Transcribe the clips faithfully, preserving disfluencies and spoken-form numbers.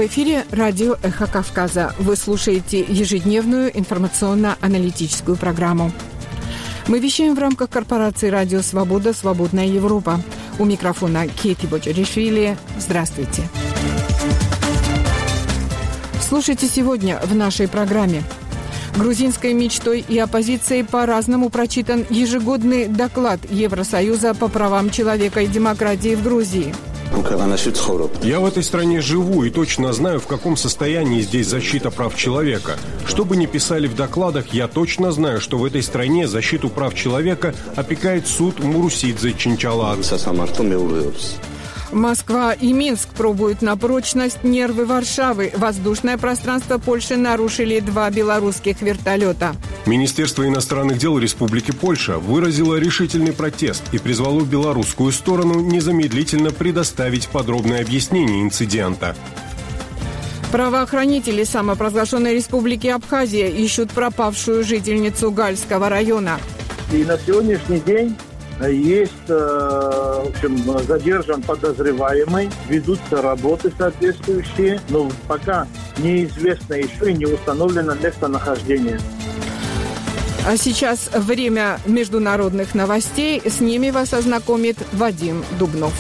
В эфире радио «Эхо Кавказа». Вы слушаете ежедневную информационно-аналитическую программу. Мы вещаем в рамках корпорации «Радио Свобода. Свободная Европа». У микрофона Кейти Боджаришвили. Здравствуйте. Слушайте сегодня в нашей программе. Грузинской мечтой и оппозицией по-разному прочитан ежегодный доклад Евросоюза по правам человека и демократии в Грузии. Я в этой стране живу и точно знаю, в каком состоянии здесь защита прав человека. Что бы ни писали в докладах, я точно знаю, что в этой стране защиту прав человека опекает суд Мурусидзе Чинчалад. Москва и Минск пробуют на прочность нервы Варшавы. Воздушное пространство Польши нарушили два белорусских вертолета. Министерство иностранных дел Республики Польша выразило решительный протест и призвало белорусскую сторону незамедлительно предоставить подробное объяснение инцидента. Правоохранители самопровозглашенной Республики Абхазия ищут пропавшую жительницу Гальского района. И на сегодняшний день есть, в общем, задержан подозреваемый, ведутся работы соответствующие, но пока неизвестно еще и не установлено местонахождение. А сейчас время международных новостей. С ними вас ознакомит Вадим Дубнов.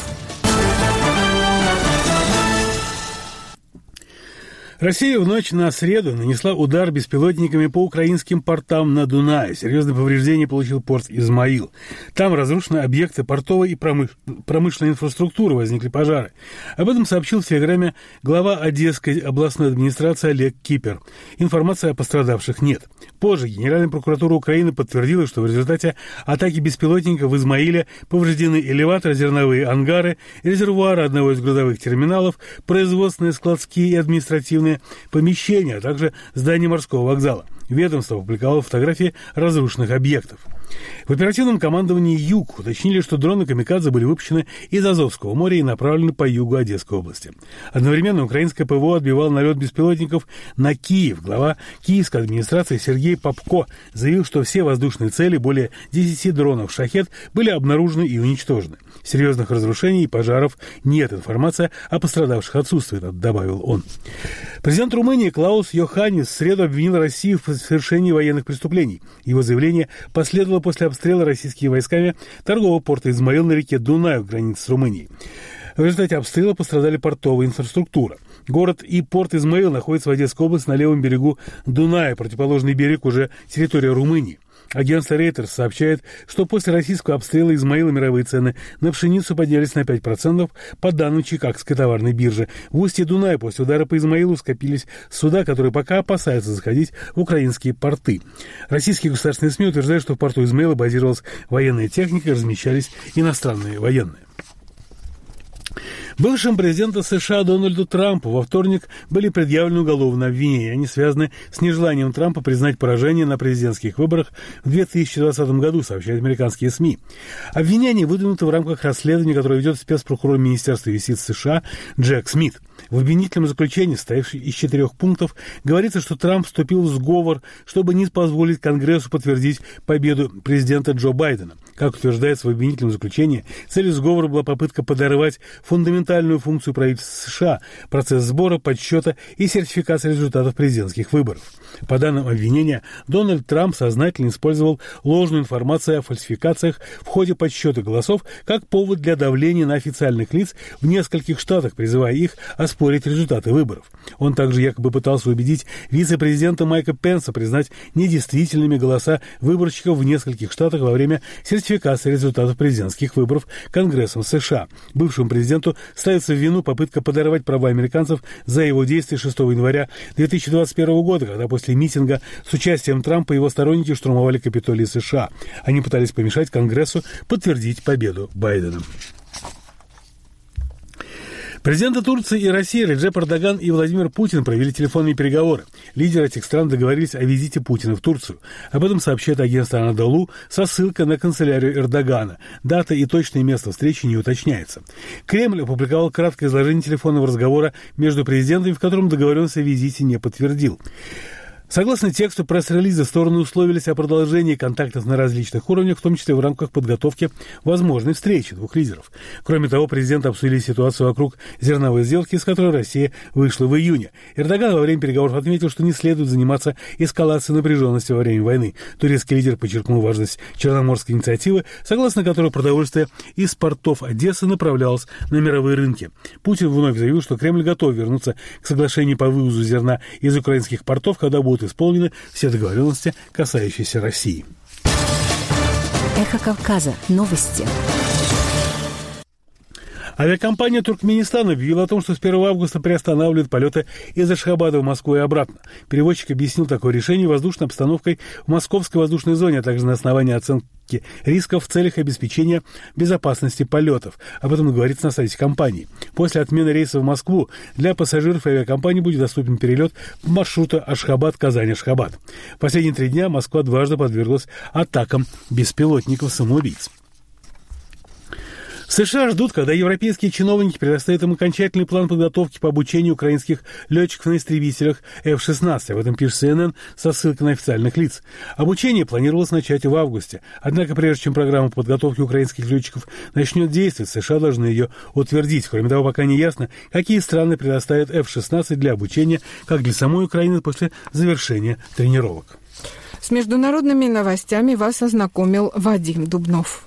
Россия в ночь на среду нанесла удар беспилотниками по украинским портам на Дунае. Серьезные повреждения получил порт Измаил. Там разрушены объекты портовой и промыш... промышленной инфраструктуры, возникли пожары. Об этом сообщил в Телеграме глава Одесской областной администрации Олег Кипер. Информации о пострадавших нет. Позже Генеральная прокуратура Украины подтвердила, что в результате атаки беспилотников в Измаиле повреждены элеваторы, зерновые ангары, резервуары одного из грузовых терминалов, производственные, складские и административные помещения, а также здание морского вокзала. Ведомство опубликовало фотографии разрушенных объектов. В оперативном командовании «Юг» уточнили, что дроны «Камикадзе» были выпущены из Азовского моря и направлены по югу Одесской области. Одновременно украинское ПВО отбивало налет беспилотников на Киев. Глава киевской администрации Сергей Попко заявил, что все воздушные цели, более десяти дронов «Шахед», были обнаружены и уничтожены. Серьезных разрушений и пожаров нет. Информация о пострадавших отсутствует, добавил он. Президент Румынии Клаус Йоханнис в среду обвинил Россию в совершении военных преступлений. Его заявление последовало после обстрела российскими войсками торгового порта Измаил на реке Дунай в границе с Румынией. В результате обстрела пострадали портовая инфраструктура. Город и порт Измаил находятся в Одесской области на левом берегу Дуная. Противоположный берег уже территория Румынии. Агентство Reuters сообщает, что после российского обстрела Измаила мировые цены на пшеницу поднялись на пять процентов по данным Чикагской товарной биржи. В устье Дуная после удара по Измаилу скопились суда, которые пока опасаются заходить в украинские порты. Российские государственные СМИ утверждают, что в порту Измаила базировалась военная техника и размещались иностранные военные. Бывшему президенту США Дональду Трампу во вторник были предъявлены уголовные обвинения. Они связаны с нежеланием Трампа признать поражение на президентских выборах в две тысячи двадцатом году, сообщают американские СМИ. Обвинения выдвинуты в рамках расследования, которое ведет спецпрокурор Министерства юстиции США Джек Смит. В обвинительном заключении, состоявшем из четырех пунктов, говорится, что Трамп вступил в сговор, чтобы не позволить Конгрессу подтвердить победу президента Джо Байдена. Как утверждается в обвинительном заключении, целью сговора была попытка подорвать фундаментальную функцию правительства США – процесс сбора, подсчета и сертификации результатов президентских выборов. По данным обвинения, Дональд Трамп сознательно использовал ложную информацию о фальсификациях в ходе подсчета голосов как повод для давления на официальных лиц в нескольких штатах, призывая их оспорить результаты выборов. Он также якобы пытался убедить вице-президента Майка Пенса признать недействительными голоса выборщиков в нескольких штатах во время сертификации результатов президентских выборов Конгрессом США. Бывшему президенту ставится в вину попытка подорвать права американцев за его действия шестого января две тысячи двадцать первого года, когда после митинга с участием Трампа его сторонники штурмовали Капитолий США. Они пытались помешать Конгрессу подтвердить победу Байдена. Президенты Турции и России Реджеп Эрдоган и Владимир Путин провели телефонные переговоры. Лидеры этих стран договорились о визите Путина в Турцию. Об этом сообщает агентство Анадолу со ссылкой на канцелярию Эрдогана. Дата и точное место встречи не уточняется. Кремль опубликовал краткое изложение телефонного разговора между президентами, в котором договоренность о визите не подтвердил. Согласно тексту пресс-релиза, стороны условились о продолжении контактов на различных уровнях, в том числе в рамках подготовки возможной встречи двух лидеров. Кроме того, президенты обсудили ситуацию вокруг зерновой сделки, из которой Россия вышла в июне. Эрдоган во время переговоров отметил, что не следует заниматься эскалацией напряженности во время войны. Турецкий лидер подчеркнул важность Черноморской инициативы, согласно которой продовольствие из портов Одессы направлялось на мировые рынки. Путин вновь заявил, что Кремль готов вернуться к соглашению по вывозу зерна из украинских портов, когда будут исполнены все договоренности, касающиеся России. Эхо Кавказа. Новости. Авиакомпания Туркменистана объявила о том, что с первого августа приостанавливает полеты из Ашхабада в Москву и обратно. Перевозчик объяснил такое решение воздушной обстановкой в московской воздушной зоне, а также на основании оценки рисков в целях обеспечения безопасности полетов. Об этом говорится на сайте компании. После отмены рейса в Москву для пассажиров авиакомпании будет доступен перелет по маршруту Ашхабад-Казань-Ашхабад. В последние три дня Москва дважды подверглась атакам беспилотников-самоубийц. США ждут, когда европейские чиновники предоставят им окончательный план подготовки по обучению украинских летчиков на истребителях эф шестнадцать. Об этом пишет си эн эн со ссылкой на официальных лиц. Обучение планировалось начать в августе. Однако, прежде чем программа подготовки украинских летчиков начнет действовать, США должны ее утвердить. Кроме того, пока не ясно, какие страны предоставят эф шестнадцать для обучения, как для самой Украины после завершения тренировок. С международными новостями вас ознакомил Вадим Дубнов.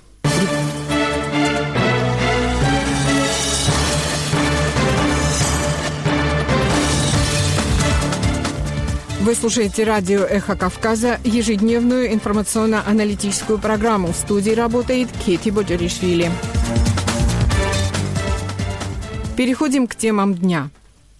Вы слушаете радио «Эхо Кавказа», ежедневную информационно-аналитическую программу. В студии работает Кети Боджаришвили. Переходим к темам дня.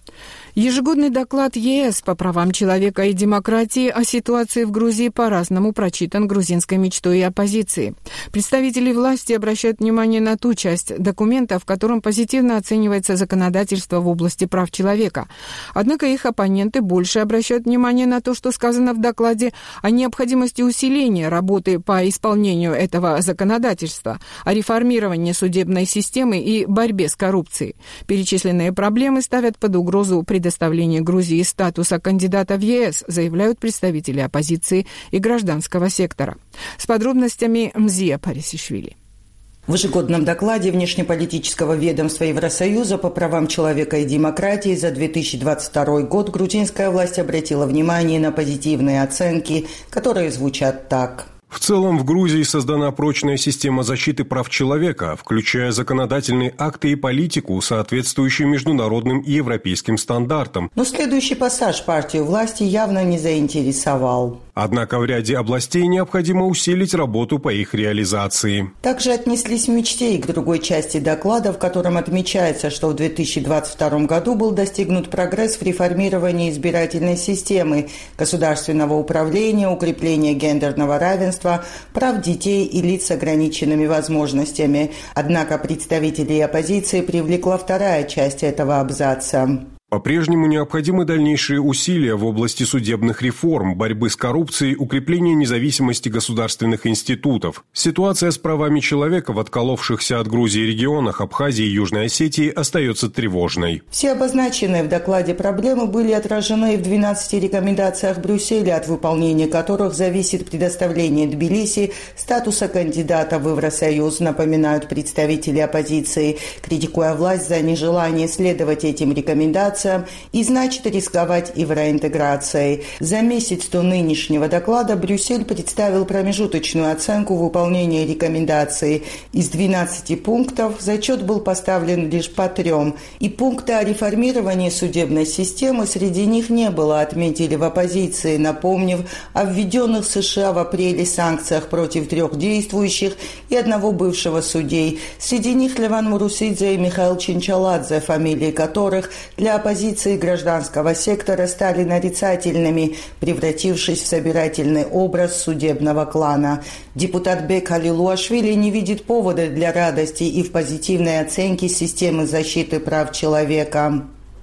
Ежегодный доклад е эс по правам человека и демократии о ситуации в Грузии по-разному прочитан грузинской мечтой и оппозицией. Представители власти обращают внимание на ту часть документа, в котором позитивно оценивается законодательство в области прав человека. Однако их оппоненты больше обращают внимание на то, что сказано в докладе о необходимости усиления работы по исполнению этого законодательства, о реформировании судебной системы и борьбе с коррупцией. Перечисленные проблемы ставят под угрозу предоставление предоставление Грузии статуса кандидата в е эс, заявляют представители оппозиции и гражданского сектора. С подробностями Мзия Парисишвили. В ежегодном докладе внешнеполитического ведомства Евросоюза по правам человека и демократии за две тысячи двадцать второй год грузинская власть обратила внимание на позитивные оценки, которые звучат так. В целом в Грузии создана прочная система защиты прав человека, включая законодательные акты и политику, соответствующую международным и европейским стандартам. Но следующий пассаж партию власти явно не заинтересовал. Однако в ряде областей необходимо усилить работу по их реализации. Также отнеслись в мечте и к другой части доклада, в котором отмечается, что в две тысячи двадцать втором году был достигнут прогресс в реформировании избирательной системы, государственного управления, укрепления гендерного равенства, прав детей и лиц с ограниченными возможностями. Однако представителей оппозиции привлекла вторая часть этого абзаца. По-прежнему необходимы дальнейшие усилия в области судебных реформ, борьбы с коррупцией, укрепления независимости государственных институтов. Ситуация с правами человека в отколовшихся от Грузии регионах Абхазии и Южной Осетии остается тревожной. Все обозначенные в докладе проблемы были отражены и в двенадцати рекомендациях Брюсселя, от выполнения которых зависит предоставление Тбилиси статуса кандидата в Евросоюз, напоминают представители оппозиции, критикуя власть за нежелание следовать этим рекомендациям и, значит, рисковать евроинтеграцией. За месяц до нынешнего доклада Брюссель представил промежуточную оценку выполнения рекомендаций. Из двенадцати пунктов зачет был поставлен лишь по трем, и пункта о реформировании судебной системы среди них не было, отметили в оппозиции, напомнив о введенных США в апреле санкциях против трех действующих и одного бывшего судей. Среди них Леван Мурусидзе и Михаил Чинчаладзе, фамилии которых для оппозиции гражданского сектора стали нарицательными, превратившись в собирательный образ судебного клана. Депутат Бек Халилуашвили не видит повода для радости и в позитивной оценке системы защиты прав человека.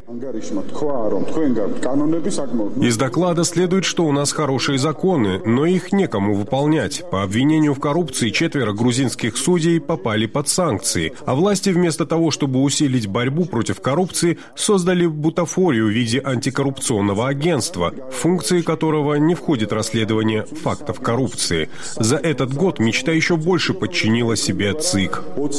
Из доклада следует, что у нас хорошие законы, но их некому выполнять. По обвинению в коррупции четверо грузинских судей попали под санкции, а власти вместо того, чтобы усилить борьбу против коррупции, создали бутафорию в виде антикоррупционного агентства, в функции которого не входит расследование фактов коррупции. За этот год мечта еще больше подчинила себе ЦИК.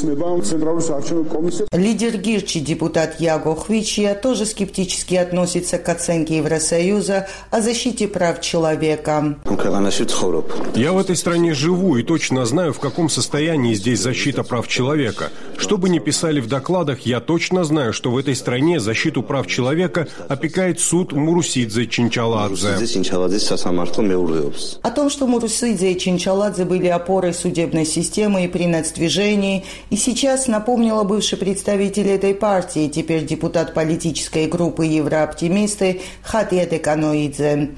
Лидер Гирчи, депутат Яго Хвичья, тоже скептически относится к оценке Евросоюза о защите прав человека. Я в этой стране живу и точно знаю, в каком состоянии здесь защита прав человека. Что бы ни писали в докладах, я точно знаю, что в этой стране защиту прав человека опекает суд Мурусидзе Чинчаладзе. О том, что Мурусидзе и Чинчаладзе были опорой судебной системы и при нацдвижении, и сейчас напомнила бывший представитель этой партии, теперь депутат политической группы «Еврооптимисты» Хатия Теканоидзе.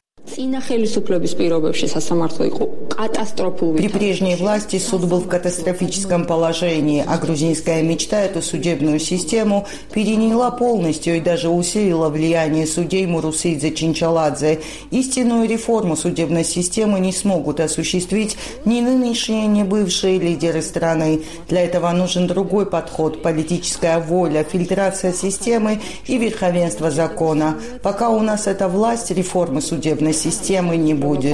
При прежней власти суд был в катастрофическом положении, а грузинская мечта эту судебную систему переняла полностью и даже усилила влияние судей Мурусидзе Чинчаладзе. Истинную реформу судебной системы не смогут осуществить ни нынешние, ни бывшие лидеры страны. Для этого нужен другой подход – политическая воля, фильтрация системы и верховенство закона. Пока у нас эта власть, реформы судебной системы не будет.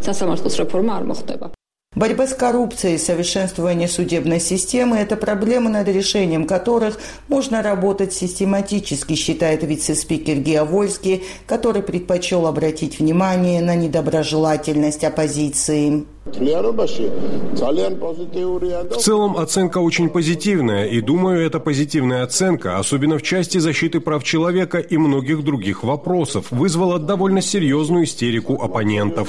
Борьба с коррупцией и совершенствование судебной системы – это проблемы, над решением которых можно работать систематически, считает вице-спикер Гео Вольский, который предпочел обратить внимание на недоброжелательность оппозиции. В целом оценка очень позитивная, и думаю, эта позитивная оценка, особенно в части защиты прав человека и многих других вопросов, вызвала довольно серьезную истерику оппонентов.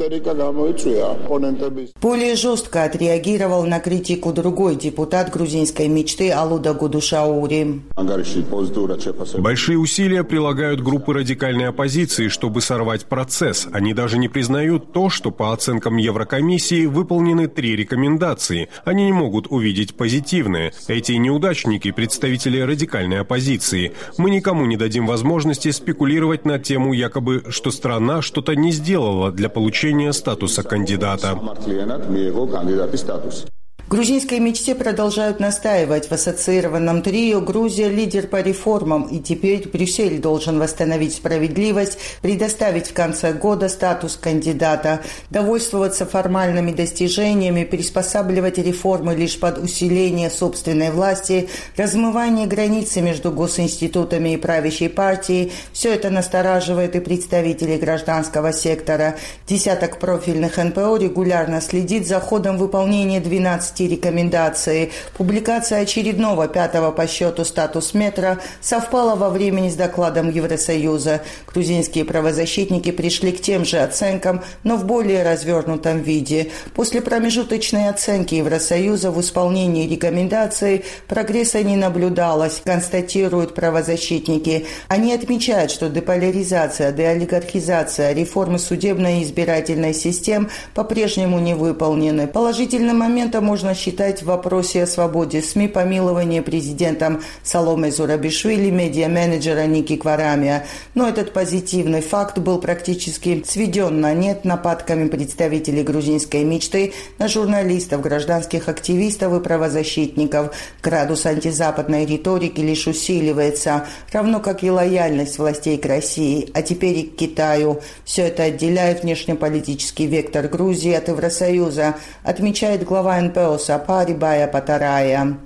Более жестко отреагировал на критику другой депутат грузинской мечты Алуда Гудушаури. Большие усилия прилагают группы радикальной оппозиции, чтобы сорвать процесс. Они даже не признают то, что по оценкам Еврокомиссии выполнены три рекомендации. Они не могут увидеть позитивные. Эти неудачники – представители радикальной оппозиции. Мы никому не дадим возможности спекулировать на тему якобы, что страна что-то не сделала для получения статуса кандидата. В грузинской мечте продолжают настаивать. В ассоциированном трио Грузия – лидер по реформам, и теперь Брюссель должен восстановить справедливость, предоставить в конце года статус кандидата, довольствоваться формальными достижениями, приспосабливать реформы лишь под усиление собственной власти, размывание границы между госинститутами и правящей партией – все это настораживает и представителей гражданского сектора. Десяток профильных эн пэ о регулярно следит за ходом выполнения двенадцати рекомендаций. Публикация очередного пятого по счету статус-метра совпала во времени с докладом Евросоюза. Грузинские правозащитники пришли к тем же оценкам, но в более развернутом виде. После промежуточной оценки Евросоюза в исполнении рекомендаций прогресса не наблюдалось, констатируют правозащитники. Они отмечают, что деполяризация, деолигархизация, реформы судебной и избирательной систем по-прежнему не выполнены. Положительным моментом можно считать в вопросе о свободе СМИ помилование президентом Саломе Зурабишвили медиа-менеджера Ники Кварамия. Но этот позитивный факт был практически сведен на нет нападками представителей грузинской мечты на журналистов, гражданских активистов и правозащитников. Градус антизападной риторики лишь усиливается, равно как и лояльность властей к России, а теперь и к Китаю. Все это отделяет внешнеполитический вектор Грузии от Евросоюза, отмечает глава эн пэ о Сапари Бая Патарая.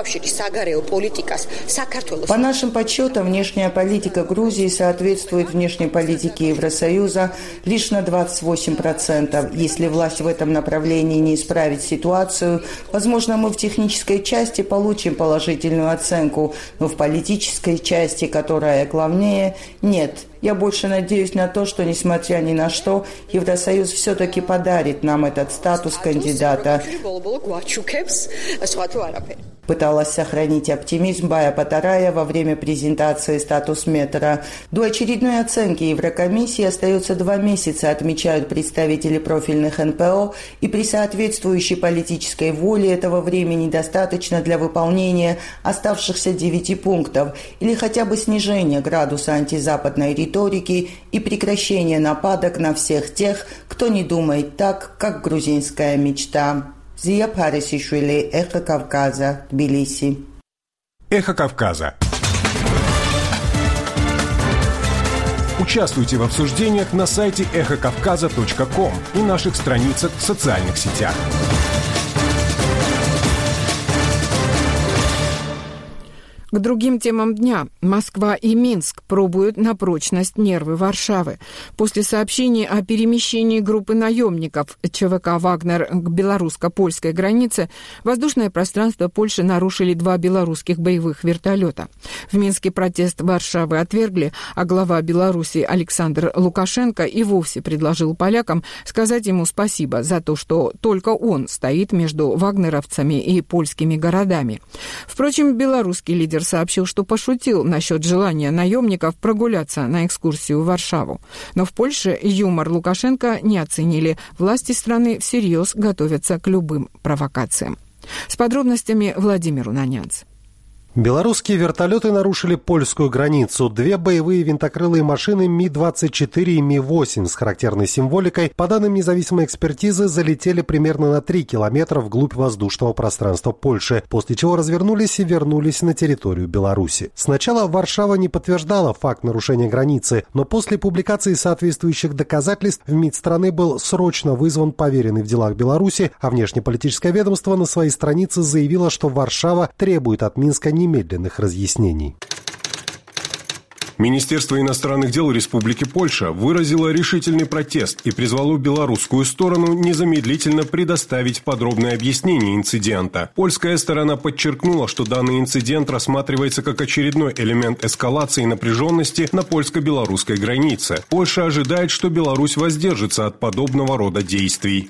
По нашим подсчетам, внешняя политика Грузии соответствует внешней политике Евросоюза лишь на двадцать восемь процентов. Если власть в этом направлении не исправит ситуацию, возможно, мы в технической части получим положительную оценку, но в политической части, которая главнее, нет. Я больше надеюсь на то, что, несмотря ни на что, Евросоюз все-таки подарит нам этот статус кандидата. Пыталась сохранить оптимизм Бая Патарая во время презентации статус-метра. До очередной оценки Еврокомиссии остается два месяца, отмечают представители профильных эн пэ о, и при соответствующей политической воле этого времени достаточно для выполнения оставшихся девяти пунктов или хотя бы снижения градуса антизападной риторики и прекращения нападок на всех тех, кто не думает так, как грузинская мечта. Зия Парисишвили, Эхо Кавказа, Тбилиси. Эхо Кавказа. Участвуйте в обсуждениях на сайте эхо кавказа точка ком и наших страницах в социальных сетях. К другим темам дня. Москва и Минск пробуют на прочность нервы Варшавы. После сообщений о перемещении группы наемников ЧВК «Вагнер» к белорусско-польской границе воздушное пространство Польши нарушили два белорусских боевых вертолета. В Минске протест Варшавы отвергли, а глава Беларуси Александр Лукашенко и вовсе предложил полякам сказать ему спасибо за то, что только он стоит между вагнеровцами и польскими городами. Впрочем, белорусский лидер сообщил, что пошутил насчет желания наемников прогуляться на экскурсию в Варшаву. Но в Польше юмор Лукашенко не оценили. Власти страны всерьез готовятся к любым провокациям. С подробностями Владимир Унанянц. Белорусские вертолеты нарушили польскую границу. Две боевые винтокрылые машины Ми двадцать четыре и Ми восемь с характерной символикой, по данным независимой экспертизы, залетели примерно на три километра вглубь воздушного пространства Польши, после чего развернулись и вернулись на территорию Беларуси. Сначала Варшава не подтверждала факт нарушения границы, но после публикации соответствующих доказательств в МИД страны был срочно вызван поверенный в делах Беларуси, а внешнеполитическое ведомство на своей странице заявило, что Варшава требует от Минска немедленных разъяснений. Министерство иностранных дел Республики Польша выразило решительный протест и призвало белорусскую сторону незамедлительно предоставить подробное объяснение инцидента. Польская сторона подчеркнула, что данный инцидент рассматривается как очередной элемент эскалации напряженности на польско-белорусской границе. Польша ожидает, что Беларусь воздержится от подобного рода действий.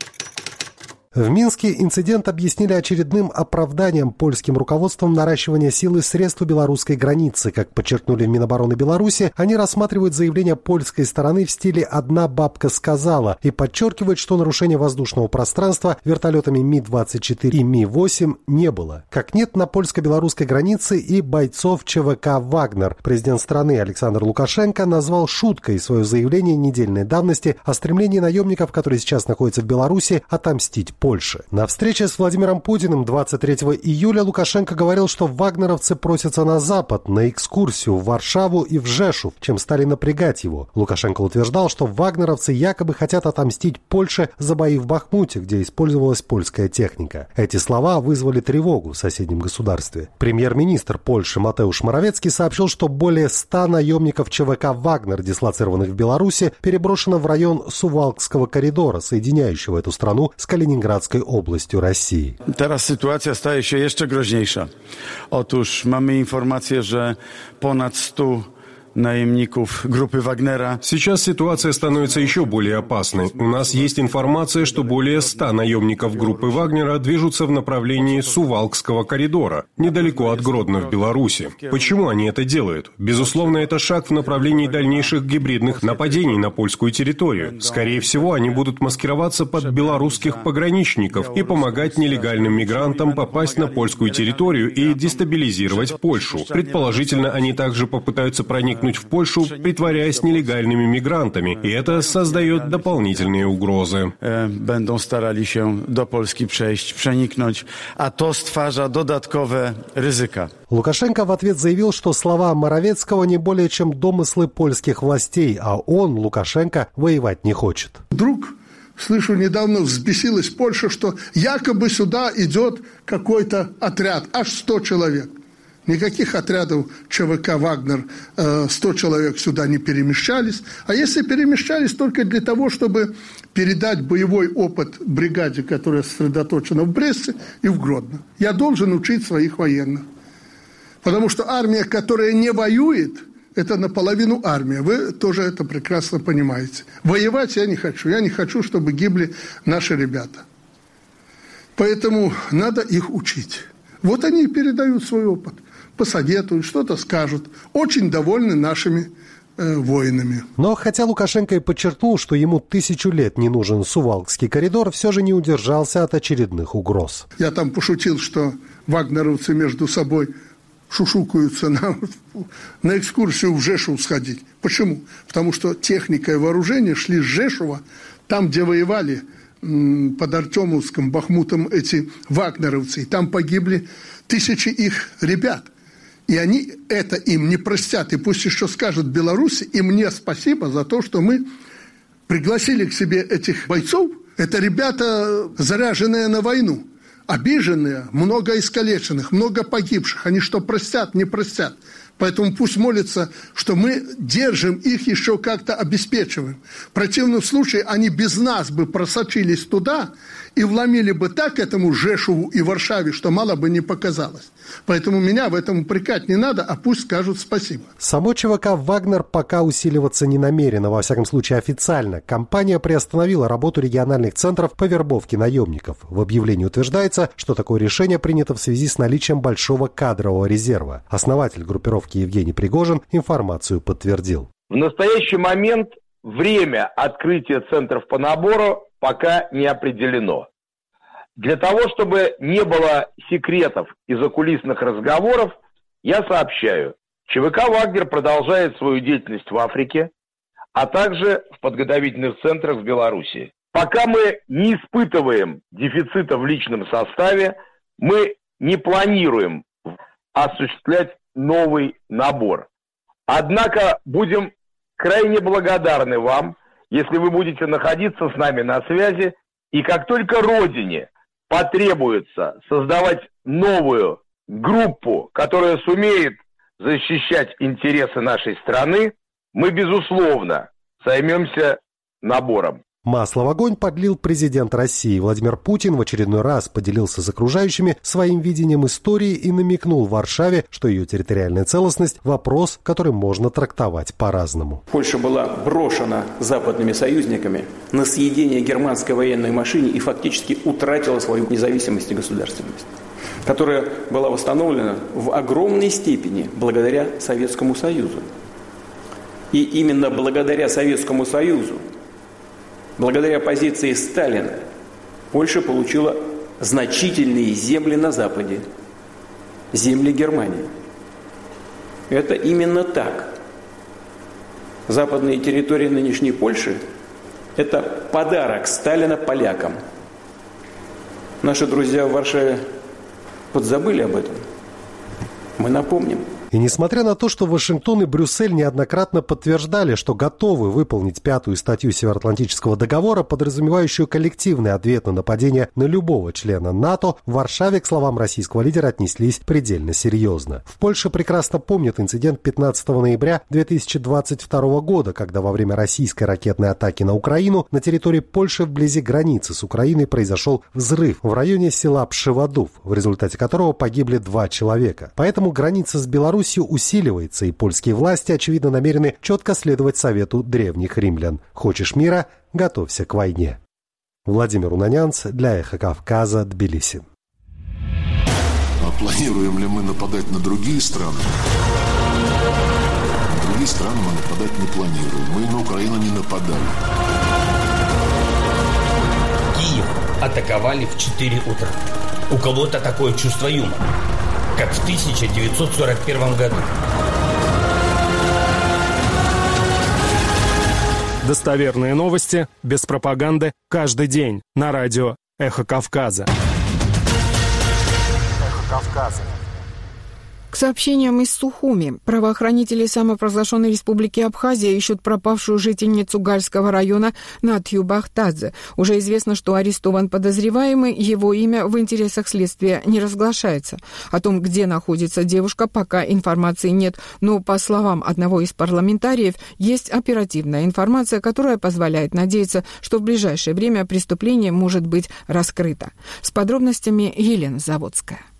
В Минске инцидент объяснили очередным оправданием польским руководством наращивания сил и средств у белорусской границы. Как подчеркнули в Минобороны Беларуси, они рассматривают заявление польской стороны в стиле «одна бабка сказала» и подчеркивают, что нарушения воздушного пространства вертолетами Ми двадцать четыре и Ми восемь не было. Как нет на польско-белорусской границе и бойцов ЧВК «Вагнер». Президент страны Александр Лукашенко назвал шуткой свое заявление недельной давности о стремлении наемников, которые сейчас находятся в Беларуси, отомстить Польши. На встрече с Владимиром Путиным двадцать третьего июля Лукашенко говорил, что вагнеровцы просятся на Запад, на экскурсию в Варшаву и в Жешув, чем стали напрягать его. Лукашенко утверждал, что вагнеровцы якобы хотят отомстить Польше за бои в Бахмуте, где использовалась польская техника. Эти слова вызвали тревогу в соседнем государстве. Премьер-министр Польши Матеуш Моровецкий сообщил, что более ста наемников ЧВК «Вагнер», дислоцированных в Беларуси, переброшено в район Сувалкского коридора, соединяющего эту страну с Калининградом областью России. Teraz sytuacja staje się jeszcze groźniejsza. Otóż mamy informację, że ponad stu наемников группы Вагнера. Сейчас ситуация становится еще более опасной. У нас есть информация, что более ста наемников группы Вагнера движутся в направлении Сувалкского коридора, недалеко от Гродно в Беларуси. Почему они это делают? Безусловно, это шаг в направлении дальнейших гибридных нападений на польскую территорию. Скорее всего, они будут маскироваться под белорусских пограничников и помогать нелегальным мигрантам попасть на польскую территорию и дестабилизировать Польшу. Предположительно, они также попытаются проникнуть в Польшу, притворяясь нелегальными мигрантами, и это создает дополнительные угрозы. Będą starali się do Polski przejść, przeniknąć, a to stwarza dodatkowe ryzyka. Лукашенко в ответ заявил, что слова Моровецкого не более чем домыслы польских властей, а он, Лукашенко, воевать не хочет. Вдруг, слышу, недавно взбесилась Польша, что якобы сюда идет какой-то отряд, аж сто человек. Никаких отрядов ЧВК «Вагнер», сто человек сюда не перемещались. А если перемещались, только для того, чтобы передать боевой опыт бригаде, которая сосредоточена в Бресте и в Гродно. Я должен учить своих военных. Потому что армия, которая не воюет, это наполовину армия. Вы тоже это прекрасно понимаете. Воевать я не хочу. Я не хочу, чтобы гибли наши ребята. Поэтому надо их учить. Вот они и передают свой опыт, посоветуют, что-то скажут. Очень довольны нашими э, воинами. Но хотя Лукашенко и подчеркнул, что ему тысячу лет не нужен Сувалкский коридор, все же не удержался от очередных угроз. Я там пошутил, что вагнеровцы между собой шушукаются на, на экскурсию в Жешув сходить. Почему? Потому что техника и вооружение шли с Жешува, там, где воевали м, под Артемовском, Бахмутом эти вагнеровцы. И там погибли тысячи их ребят. И они это им не простят. И пусть еще скажут Беларуси, и мне спасибо за то, что мы пригласили к себе этих бойцов. Это ребята, заряженные на войну. Обиженные, много искалеченных, много погибших. Они что, простят, не простят. Поэтому пусть молятся, что мы держим их, еще как-то обеспечиваем. В противном случае они без нас бы просочились туда и вломили бы так этому Жешуву и Варшаве, что мало бы не показалось. Поэтому меня в этом упрекать не надо, а пусть скажут спасибо. Само ЧВК «Вагнер» пока усиливаться не намерено, во всяком случае официально. Компания приостановила работу региональных центров по вербовке наемников. В объявлении утверждается, что такое решение принято в связи с наличием большого кадрового резерва. Основатель группировки Евгений Пригожин информацию подтвердил. В настоящий момент время открытия центров по набору пока не определено. Для того, чтобы не было секретов и закулисных разговоров, я сообщаю, ЧВК «Вагнер» продолжает свою деятельность в Африке, а также в подготовительных центрах в Беларуси. Пока мы не испытываем дефицита в личном составе, мы не планируем осуществлять новый набор. Однако будем крайне благодарны вам, если вы будете находиться с нами на связи, и как только Родине потребуется создавать новую группу, которая сумеет защищать интересы нашей страны, мы, безусловно, займемся набором. Масло в огонь подлил президент России. Владимир Путин в очередной раз поделился с окружающими своим видением истории и намекнул Варшаве, что ее территориальная целостность – вопрос, который можно трактовать по-разному. Польша была брошена западными союзниками на съедение германской военной машине и фактически утратила свою независимость и государственность, которая была восстановлена в огромной степени благодаря Советскому Союзу. И именно благодаря Советскому Союзу, благодаря позиции Сталина, Польша получила значительные земли на Западе, земли Германии. Это именно так. Западные территории нынешней Польши – это подарок Сталина полякам. Наши друзья в Варшаве подзабыли об этом. Мы напомним. И несмотря на то, что Вашингтон и Брюссель неоднократно подтверждали, что готовы выполнить пятую статью Североатлантического договора, подразумевающую коллективный ответ на нападение на любого члена НАТО, в Варшаве к словам российского лидера отнеслись предельно серьезно. В Польше прекрасно помнят инцидент пятнадцатого ноября две тысячи двадцать второго года, когда во время российской ракетной атаки на Украину на территории Польши вблизи границы с Украиной произошел взрыв в районе села Пшеводов, в результате которого погибли два человека. Поэтому граница с Беларусью усиливается, и польские власти, очевидно, намерены четко следовать совету древних римлян. Хочешь мира – готовься к войне. Владимир Унанянц для «Эхо Кавказа», Тбилиси. А планируем ли мы нападать на другие страны? На другие страны мы нападать не планируем. Мы на Украину не нападали. Киев атаковали в четыре утра. У кого-то такое чувство юмора, как в тысяча девятьсот сорок первом году. Достоверные новости, без пропаганды, каждый день на радио «Эхо Кавказа». «Эхо Кавказа». К сообщениям из Сухуми. Правоохранители самопровозглашенной республики Абхазия ищут пропавшую жительницу Гальского района Натью Бахтадзе. Уже известно, что арестован подозреваемый, его имя в интересах следствия не разглашается. О том, где находится девушка, пока информации нет, но, по словам одного из парламентариев, есть оперативная информация, которая позволяет надеяться, что в ближайшее время преступление может быть раскрыто. С подробностями Елена Заводская.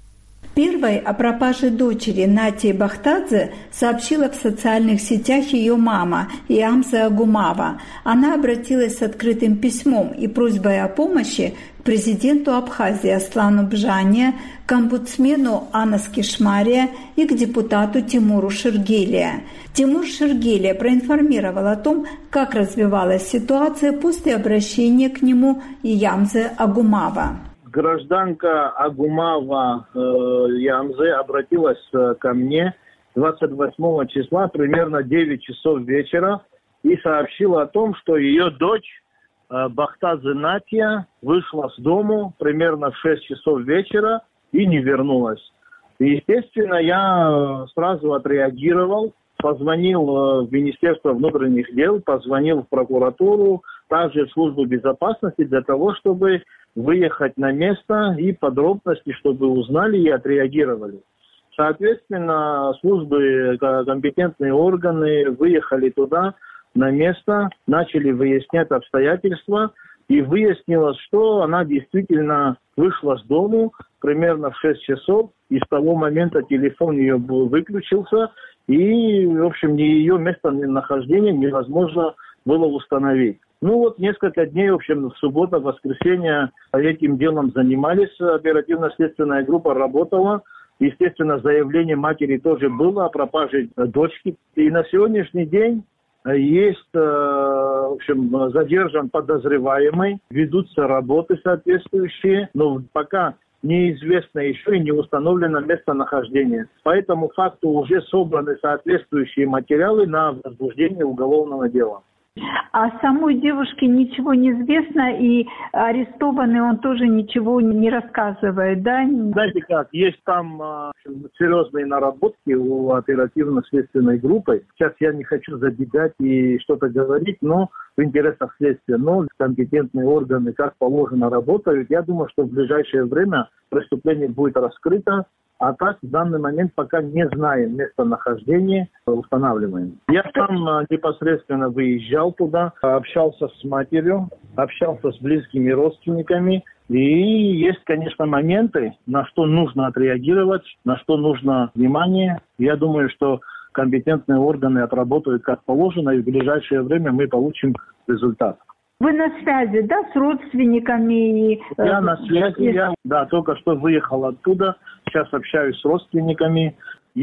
Первой о пропаже дочери Натии Бахтадзе сообщила в социальных сетях ее мама Ямзе Агумава. Она обратилась с открытым письмом и просьбой о помощи к президенту Абхазии Аслану Бжане, к омбудсмену Анас Кишмария и к депутату Тимуру Шергелия. Тимур Шергелия проинформировал о том, как развивалась ситуация после обращения к нему Ямзе Агумава. Гражданка Агумава э, Ямзе обратилась э, ко мне двадцать восьмого числа, примерно девять часов вечера, и сообщила о том, что ее дочь э, Бахтадзе Натия вышла с дому примерно в шесть часов вечера и не вернулась. И, естественно, я сразу отреагировал, позвонил э, в Министерство внутренних дел, позвонил в прокуратуру, также в службу безопасности для того, чтобы выехать на место и подробности, чтобы узнали и отреагировали. Соответственно, службы, компетентные органы выехали туда, на место, начали выяснять обстоятельства, и выяснилось, что она действительно вышла с дому примерно в шесть часов, и с того момента телефон ее выключился, и, в общем, ее местонахождение невозможно было установить. Ну вот несколько дней, в общем, в субботу, в воскресенье этим делом занимались, оперативно-следственная группа работала. Естественно, заявление матери тоже было о пропаже дочки. И на сегодняшний день есть, в общем, задержан подозреваемый, ведутся работы соответствующие, но пока неизвестно еще и не установлено местонахождение. По этому факту уже собраны соответствующие материалы на возбуждение уголовного дела. А самой девушке ничего не известно, и арестованный он тоже ничего не рассказывает, да? Знаете как, есть там э, серьезные наработки у оперативно-следственной группы. Сейчас я не хочу забегать и что-то говорить, но в интересах следствия. Но компетентные органы, как положено, работают. Я думаю, что в ближайшее время преступление будет раскрыто. А так, в данный момент пока не знаем местонахождение, устанавливаем. Я сам непосредственно выезжал туда, общался с матерью, общался с близкими родственниками. И есть, конечно, моменты, на что нужно отреагировать, на что нужно внимание. Я думаю, что компетентные органы отработают как положено, и в ближайшее время мы получим результат. Вы на связи, да, с родственниками? И, я э, на связи, и... я, да, только что выехал оттуда, сейчас общаюсь с родственниками.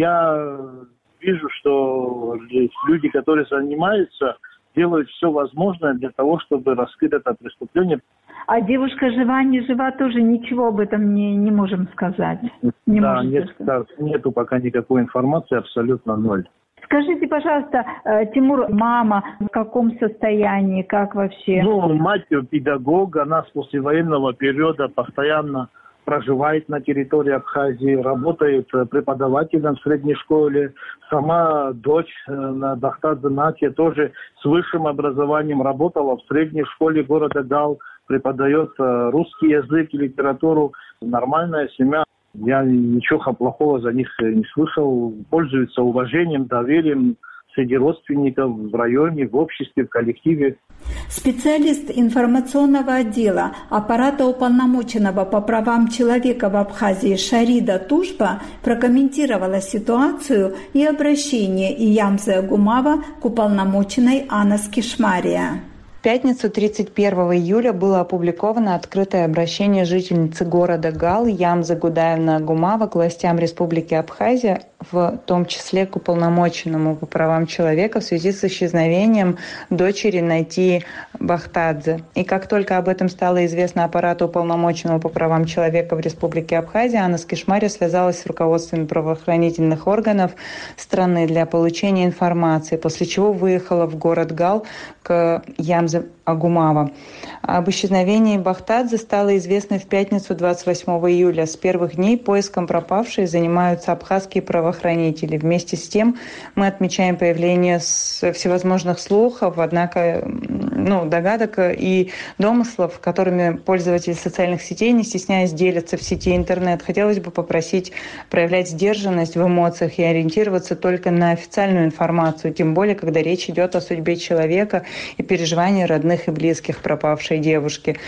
Я вижу, что люди, которые занимаются, делают все возможное для того, чтобы раскрыть это преступление. А девушка жива, не жива, тоже ничего об этом не, не можем сказать. Не да, нет, да, нету пока никакой информации, абсолютно ноль. Скажите, пожалуйста, Тимур, мама в каком состоянии, как вообще? Ну, мать педагог, она с послевоенного периода постоянно проживает на территории Абхазии, работает преподавателем в средней школе. Сама дочь Бахтадзе Натия тоже с высшим образованием работала в средней школе города Гал, преподает русский язык и литературу. Нормальная семья. Я ничего плохого за них не слышал. Пользуются уважением, доверием среди родственников в районе, в обществе, в коллективе. Специалист информационного отдела аппарата уполномоченного по правам человека в Абхазии Шарида Тушба прокомментировала ситуацию и обращение Ямзе Агумава к уполномоченной Анас Кишмария. В пятницу тридцать первого июля было опубликовано открытое обращение жительницы города Гал Ямзы Гудаевны Агумава к властям Республики Абхазия, в том числе к уполномоченному по правам человека в связи с исчезновением дочери Натии Бахтадзе. И как только об этом стало известно аппарату уполномоченного по правам человека в Республике Абхазия, Анас Кишмария связалась с руководствами правоохранительных органов страны для получения информации, после чего выехала в город Гал к Ямзе Агумава. Об исчезновении Бахтадзе стало известно в пятницу двадцать восьмого июля. С первых дней поиском пропавшей занимаются абхазские правоохранители. Вместе с тем мы отмечаем появление всевозможных слухов, однако ну, догадок и домыслов, которыми пользователи социальных сетей, не стесняясь, делятся в сети интернет. Хотелось бы попросить проявлять сдержанность в эмоциях и ориентироваться только на официальную информацию, тем более, когда речь идет о судьбе человека и переживании родных и близких пропавшей девушки.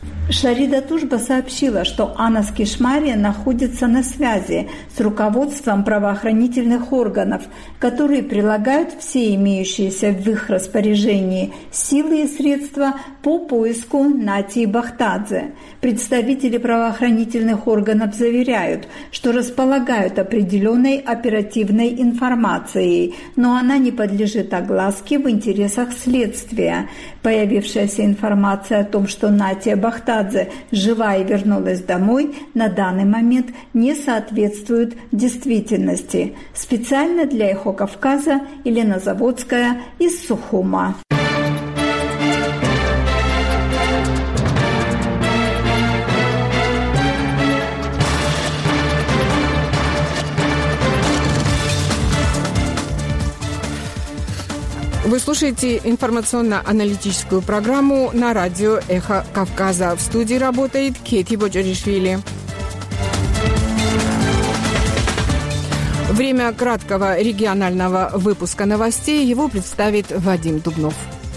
Шарида Тужба сообщила, что Анна Скишмария находится на связи с руководством правоохранительных органов, которые прилагают все имеющиеся в их распоряжении силы и средства по поиску Натии Бахтадзе. Представители правоохранительных органов заверяют, что располагают определенной оперативной информацией, но она не подлежит огласке в интересах следствия. Появившаяся информация о том, что Натия Бахтадзе жива и вернулась домой, на данный момент не соответствует действительности. Специально для «Эхо Кавказа» Елена Заводская из Сухума. Вы слушаете информационно-аналитическую программу на радио «Эхо Кавказа». В студии работает Кети Боджаришвили. Время краткого регионального выпуска новостей. Его представит Вадим Дубнов.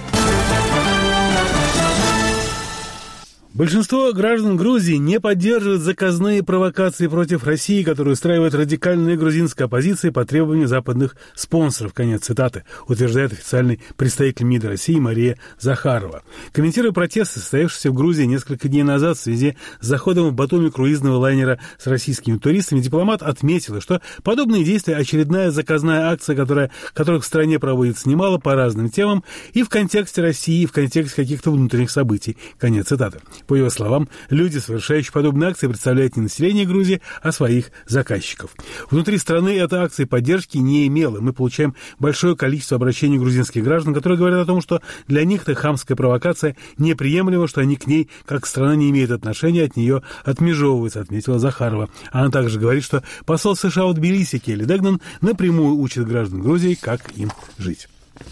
Большинство граждан Грузии не поддерживают заказные провокации против России, которые устраивает радикальная грузинская оппозиция по требованию западных спонсоров. Конец цитаты, утверждает официальный представитель МИДа России Мария Захарова. Комментируя протесты, состоявшиеся в Грузии несколько дней назад в связи с заходом в Батуми круизного лайнера с российскими туристами, дипломат отметила, что подобные действия – очередная заказная акция, которая, которых в стране проводится немало по разным темам и в контексте России, и в контексте каких-то внутренних событий. Конец цитаты. По его словам, люди, совершающие подобные акции, представляют не население Грузии, а своих заказчиков. Внутри страны эта акция поддержки не имела. Мы получаем большое количество обращений грузинских граждан, которые говорят о том, что для них эта хамская провокация неприемлема, что они к ней, как страна, не имеют отношения, от нее отмежевываются, отметила Захарова. Она также говорит, что посол США в Тбилиси Келли Дегнан напрямую учит граждан Грузии, как им жить.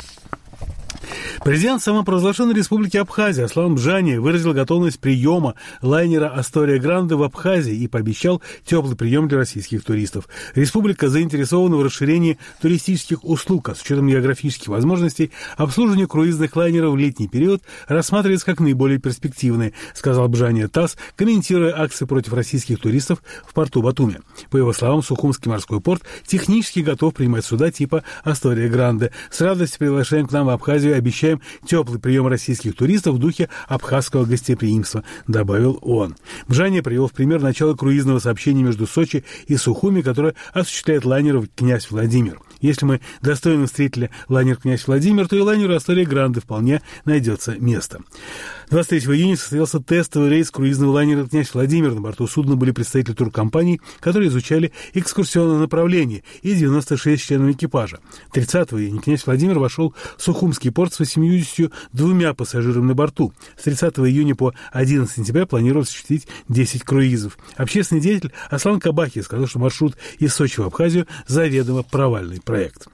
Президент самопровозглашенной республики Абхазия Аслан Бжани выразил готовность приема лайнера «Астория Гранде» в Абхазии и пообещал теплый прием для российских туристов. Республика заинтересована в расширении туристических услуг, а с учетом географических возможностей обслуживание круизных лайнеров в летний период рассматривается как наиболее перспективное, сказал Бжани ТАСС, комментируя акции против российских туристов в порту Батуми. По его словам, Сухумский морской порт технически готов принимать суда типа «Астория Гранде». С радостью приглашаем к нам в Абхазию, обещаем теплый прием российских туристов в духе абхазского гостеприимства, добавил он. Бжани привел в пример начало круизного сообщения между Сочи и Сухуми, которое осуществляет лайнер «Князь Владимир». Если мы достойно встретили лайнер «Князь Владимир», то и лайнеру «Астория Гранде» вполне найдется место. двадцать третьего июня состоялся тестовый рейс круизного лайнера «Князь Владимир». На борту судна были представители туркомпаний, которые изучали экскурсионное направление, и девяносто шесть членов экипажа. тридцатого июня «Князь Владимир» вошел в Сухумский порт с восемьюдесятью двумя пассажирами на борту. С тридцатого июня по одиннадцатого сентября планировалось осуществить десять круизов. Общественный деятель Аслан Кабахи сказал, что маршрут из Сочи в Абхазию заведомо провальный проект.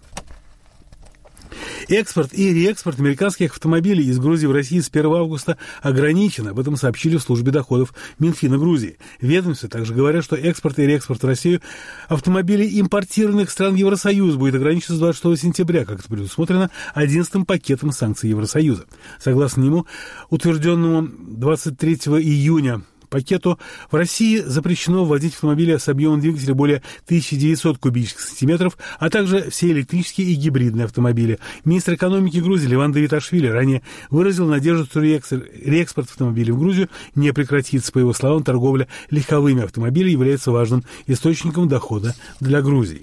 Экспорт и реэкспорт американских автомобилей из Грузии в Россию с первого августа ограничен. Об этом сообщили в службе доходов Минфина Грузии. Ведомства также говорят, что экспорт и реэкспорт в Россию автомобилей импортированных стран Евросоюза будет ограничен с двадцать шестого сентября, как это предусмотрено одиннадцатым пакетом санкций Евросоюза. Согласно нему, утвержденному двадцать третьего июня пакету, в России запрещено ввозить автомобили с объемом двигателя более тысяча девятьсот кубических сантиметров, а также все электрические и гибридные автомобили. Министр экономики Грузии Леван Давиташвили ранее выразил надежду, что реэкспорт автомобилей в Грузию не прекратится. По его словам, торговля легковыми автомобилями является важным источником дохода для Грузии.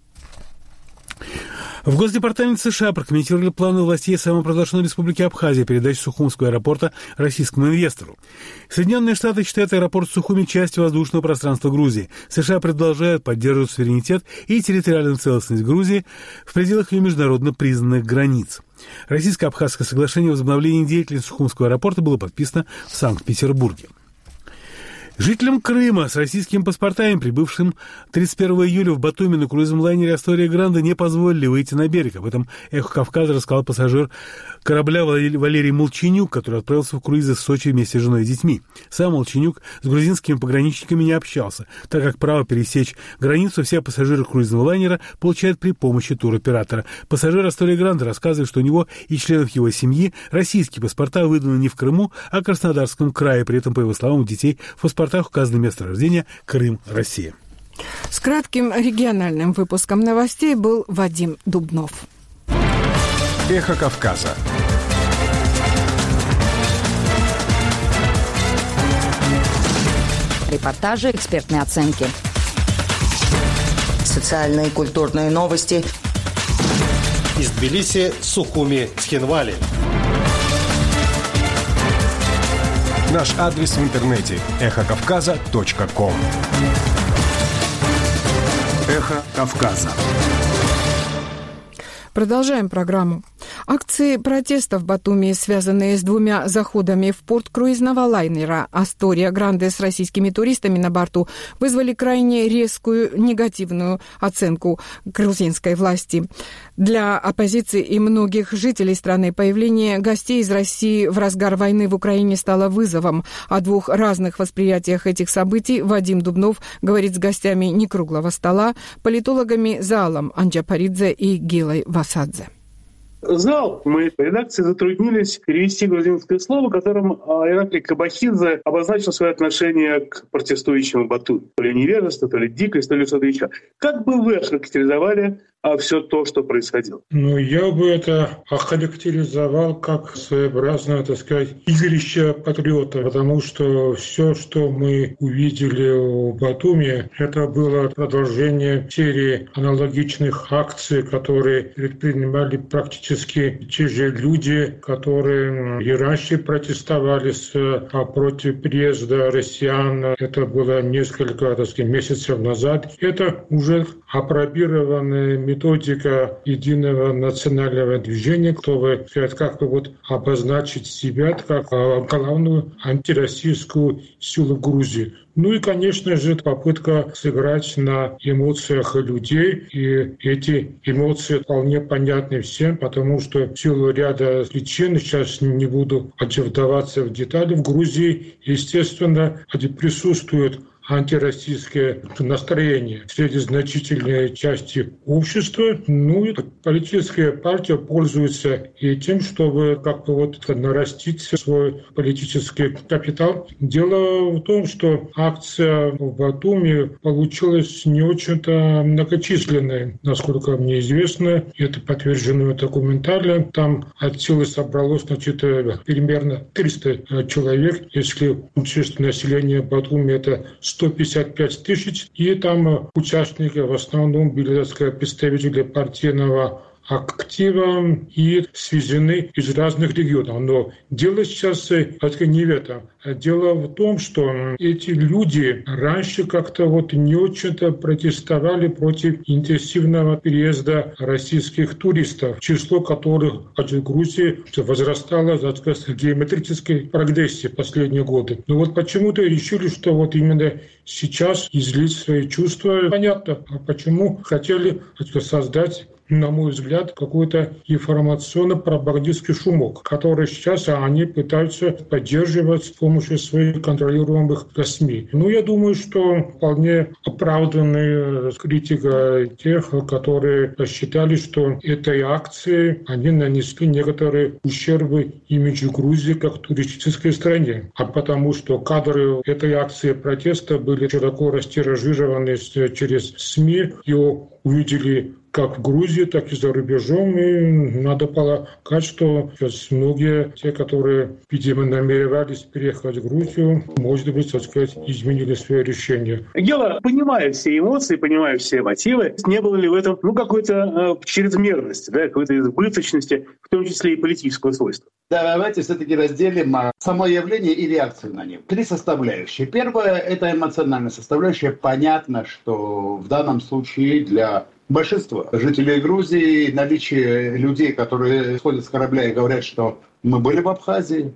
В Госдепартаменте США прокомментировали планы властей самопровозглашенной республики Абхазия передачи Сухумского аэропорта российскому инвестору. Соединенные Штаты считают аэропорт Сухуми частью воздушного пространства Грузии. США продолжают поддерживать суверенитет и территориальную целостность Грузии в пределах ее международно признанных границ. Российско-абхазское соглашение о возобновлении деятельности Сухумского аэропорта было подписано в Санкт-Петербурге. Жителям Крыма с российскими паспортами, прибывшим тридцать первого июля в Батуми на круизном лайнере «Астория Гранде», не позволили выйти на берег. Об этом «Эхо Кавказа» рассказал пассажир корабля Валерий Молчанюк, который отправился в круизы в Сочи вместе с женой и детьми. Сам Молчанюк с грузинскими пограничниками не общался, так как право пересечь границу все пассажиры круизного лайнера получают при помощи туроператора. Пассажир «Астория Гранде» рассказывает, что у него и членов его семьи российские паспорта выданы не в Крыму, а в Краснодарском крае. При этом, по его словам, у детей в паспортах указано место рождения Крым, Россия. С кратким региональным выпуском новостей был Вадим Дубнов. Эхо Кавказа. Репортажи, экспертные оценки. Социальные и культурные новости. Из Тбилиси, Сухуми, Цхинвали. Наш адрес в интернете эхо кавказа точка ком. Эхо Кавказа. Продолжаем программу. Акции протеста в Батуми, связанные с двумя заходами в порт круизного лайнера «Астория Гранде» с российскими туристами на борту, вызвали крайне резкую негативную оценку грузинской власти. Для оппозиции и многих жителей страны появление гостей из России в разгар войны в Украине стало вызовом. О двух разных восприятиях этих событий Вадим Дубнов говорит с гостями «Некруглого стола», политологами Заалом Анджапаридзе и Гилой Васадзе. Зал. Мы в редакции затруднились перевести грузинское слово, которым Ираклий Кабахидзе обозначил свое отношение к протестующим в Батуми. То ли невежество, то ли дикость, то ли что-то еще. Как бы вы охарактеризовали а все то, что происходило? Ну, я бы это охарактеризовал как своеобразное, так сказать, игрище патриота, потому что все, что мы увидели в Батуми, это было продолжение серии аналогичных акций, которые предпринимали практически те же люди, которые и раньше протестовали с, а, против приезда россиян. Это было несколько, так сказать, месяцев назад. Это уже апробированная методика единого национального движения, чтобы как бы вот обозначить себя как главную антироссийскую силу Грузии. Ну и, конечно же, попытка сыграть на эмоциях людей. И эти эмоции вполне понятны всем, потому что в силу ряда причин, сейчас не буду вдаваться в детали, в Грузии, естественно, присутствует антироссийское настроение среди значительной части общества. Ну и политическая партия пользуется этим, чтобы как-то вот нарастить свой политический капитал. Дело в том, что акция в Батуми получилась не очень-то многочисленной, насколько мне известно. Это подтверждено документально. Там от силы собралось, значит, примерно триста человек. Если учесть население Батуми, это сто пятьдесят пять тысяч, и там участники в основном были, так сказать, представители партийного актива и свезены из разных регионов. Но дело сейчас не в этом. Дело в том, что эти люди раньше как-то вот не очень-то протестовали против интенсивного переезда российских туристов, число которых в Грузии возрастало, так сказать, в геометрической прогрессии в последние годы. Но вот почему-то решили, что вот именно сейчас излить свои чувства. Понятно, а почему хотели, так сказать, создать, на мой взгляд, какой-то информационно-пропагандистский шумок, который сейчас они пытаются поддерживать с помощью своих контролируемых СМИ. Ну, я думаю, что вполне оправданная критика тех, которые считали, что этой акции они нанесли некоторые ущербы имиджу Грузии как туристической стране. А потому что кадры этой акции протеста были широко растиражированы через СМИ, его увидели как в Грузии, так и за рубежом. И надо полагать, что сейчас многие, те, которые, видимо, намеревались переехать в Грузию, может быть, так сказать, изменили свое решение. Гела, понимая все эмоции, понимая все мотивы, не было ли в этом ну, какой-то э, чрезмерности, да, какой-то избыточности, в том числе и политического свойства? Да, давайте все-таки разделим само явление и реакцию на него. Три составляющие. Первая – это эмоциональная составляющая. Понятно, что в данном случае для Большинство жителей Грузии, наличие людей, которые сходят с корабля и говорят, что мы были в Абхазии,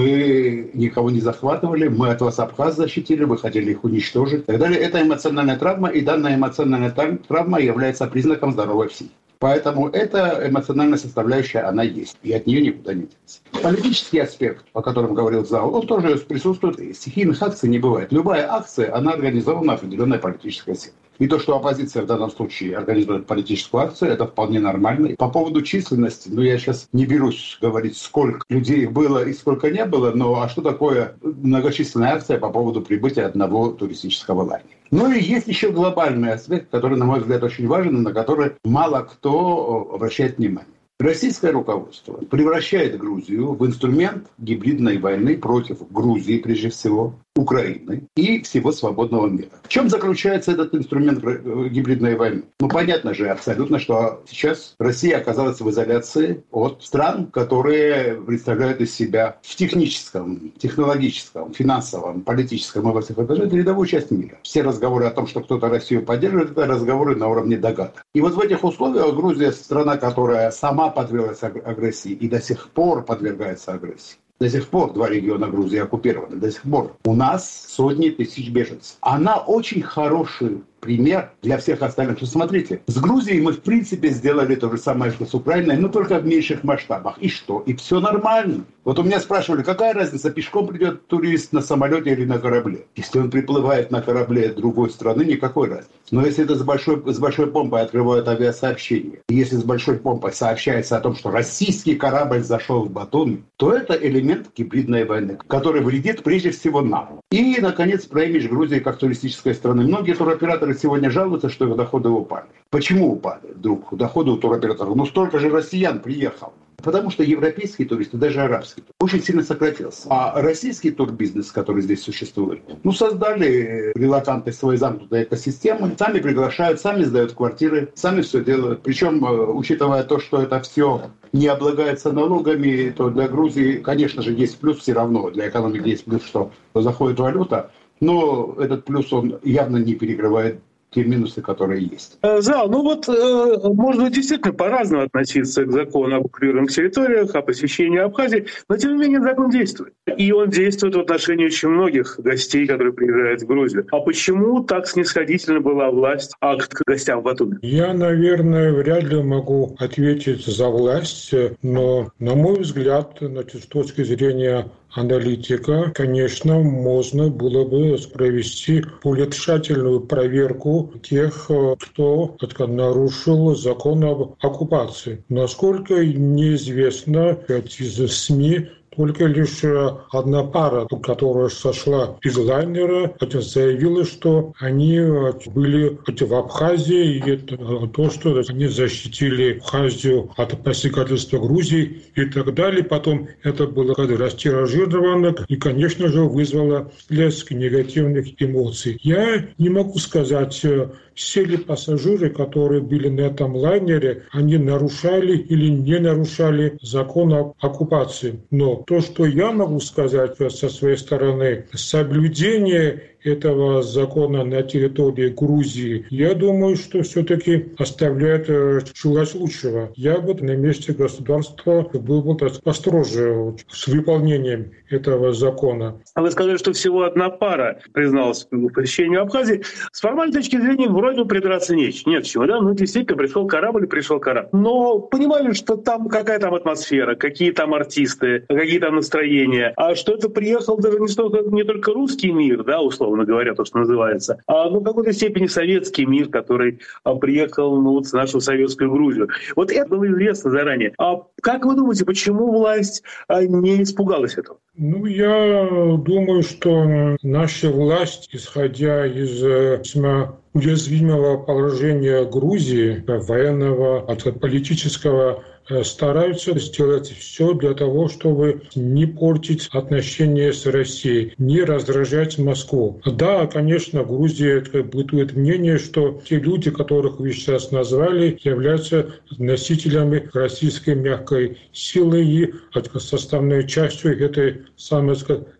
мы никого не захватывали, мы от вас Абхаз защитили, вы хотели их уничтожить и так далее. Это эмоциональная травма, и данная эмоциональная травма является признаком здоровой психики. Поэтому эта эмоциональная составляющая, она есть, и от нее никуда не деться. Политический аспект, о котором говорил зал, он тоже присутствует. Стихийных акций не бывает. Любая акция, она организована определенной политической силой. И то, что оппозиция в данном случае организует политическую акцию, это вполне нормально. По поводу численности, ну я сейчас не берусь говорить, сколько людей было и сколько не было, но а что такое многочисленная акция по поводу прибытия одного туристического лагеря? Ну и есть еще глобальный аспект, который, на мой взгляд, очень важен, и на который мало кто обращает внимание. Российское руководство превращает Грузию в инструмент гибридной войны против Грузии, прежде всего, Украины и всего свободного мира. В чем заключается этот инструмент гибридной войны? Ну, понятно же абсолютно, что сейчас Россия оказалась в изоляции от стран, которые представляют из себя в техническом, технологическом, финансовом, политическом и во всех этажах рядовую часть мира. Все разговоры о том, что кто-то Россию поддерживает, это разговоры на уровне догадок. И вот в этих условиях Грузия — страна, которая сама подверглась агрессии и до сих пор подвергается агрессии. До сих пор два региона Грузии оккупированы. До сих пор у нас сотни тысяч беженцев. Она очень хороший пример для всех остальных. Что, смотрите, с Грузией мы в принципе сделали то же самое, что с Украиной, но только в меньших масштабах. И что? И все нормально. Вот у меня спрашивали, какая разница, пешком придет турист на самолете или на корабле? Если он приплывает на корабле другой страны, никакой разницы. Но если это с большой, с большой помпой открывают авиасообщение, и если с большой помпой сообщается о том, что российский корабль зашел в Батуми, то это элемент гибридной войны, который вредит прежде всего нам. И, наконец, про имидж Грузии как туристической страны. Многие туроператоры сегодня жалуются, что их доходы упали. Почему упали, вдруг, доходы у туроператоров? Ну, столько же россиян приехало. Потому что европейские туристы, даже арабские, очень сильно сократился. А российский турбизнес, который здесь существует, ну, создали релоканты свои замкнутые экосистемы, сами приглашают, сами сдают квартиры, сами все делают. Причем, учитывая то, что это все не облагается налогами, то для Грузии, конечно же, есть плюс все равно. Для экономики есть плюс, что заходит валюта. Но этот плюс, он явно не перекрывает те минусы, которые есть. Зал, ну вот э, можно действительно по-разному относиться к закону об оккупированных территориях, о посещении Абхазии, но тем не менее закон действует. И он действует в отношении очень многих гостей, которые приезжают в Грузию. А почему так снисходительно была власть а к гостям в Батуми? Я, наверное, вряд ли могу ответить за власть, но, на мой взгляд, значит, с точки зрения аналитика, конечно, можно было бы провести более тщательную проверку тех, кто нарушил закон об оккупации. Насколько неизвестно, из СМИ только лишь одна пара, которая сошла из лайнера, заявила, что они были в Абхазии, и то, что они защитили Абхазию от посягательства Грузии и так далее. Потом это было растиражировано и, конечно же, вызвало всплеск негативных эмоций. Я не могу сказать, все ли пассажиры, которые были на этом лайнере, они нарушали или не нарушали закон об оккупации. Но то, что я могу сказать со своей стороны, соблюдение этого закона на территории Грузии, я думаю, что все-таки оставляет желать лучшего. Я бы на месте государства был бы построже с выполнением этого закона. А вы сказали, что всего одна пара призналась в посещении Абхазии. С формальной точки зрения вроде бы придраться нечего. Нет чего, да? Ну, действительно, пришел корабль и пришел корабль. Но понимали, что там какая там атмосфера, какие там артисты, какие там настроения. А что это приехал даже не, столько, не только русский мир, да, условно говоря, то, что называется, а ну, в какой-то степени советский мир, который а, приехал ну, вот, в нашу советскую Грузию. Вот это было известно заранее. А как вы думаете, почему власть а, не испугалась этого? Ну, я думаю, что наша власть, исходя из весьма уязвимого положения Грузии, военного, от политического, стараются сделать все для того, чтобы не портить отношения с Россией, не раздражать Москву. Да, конечно, в Грузии бытует мнение, что те люди, которых вы сейчас назвали, являются носителями российской мягкой силы и составной частью этой самой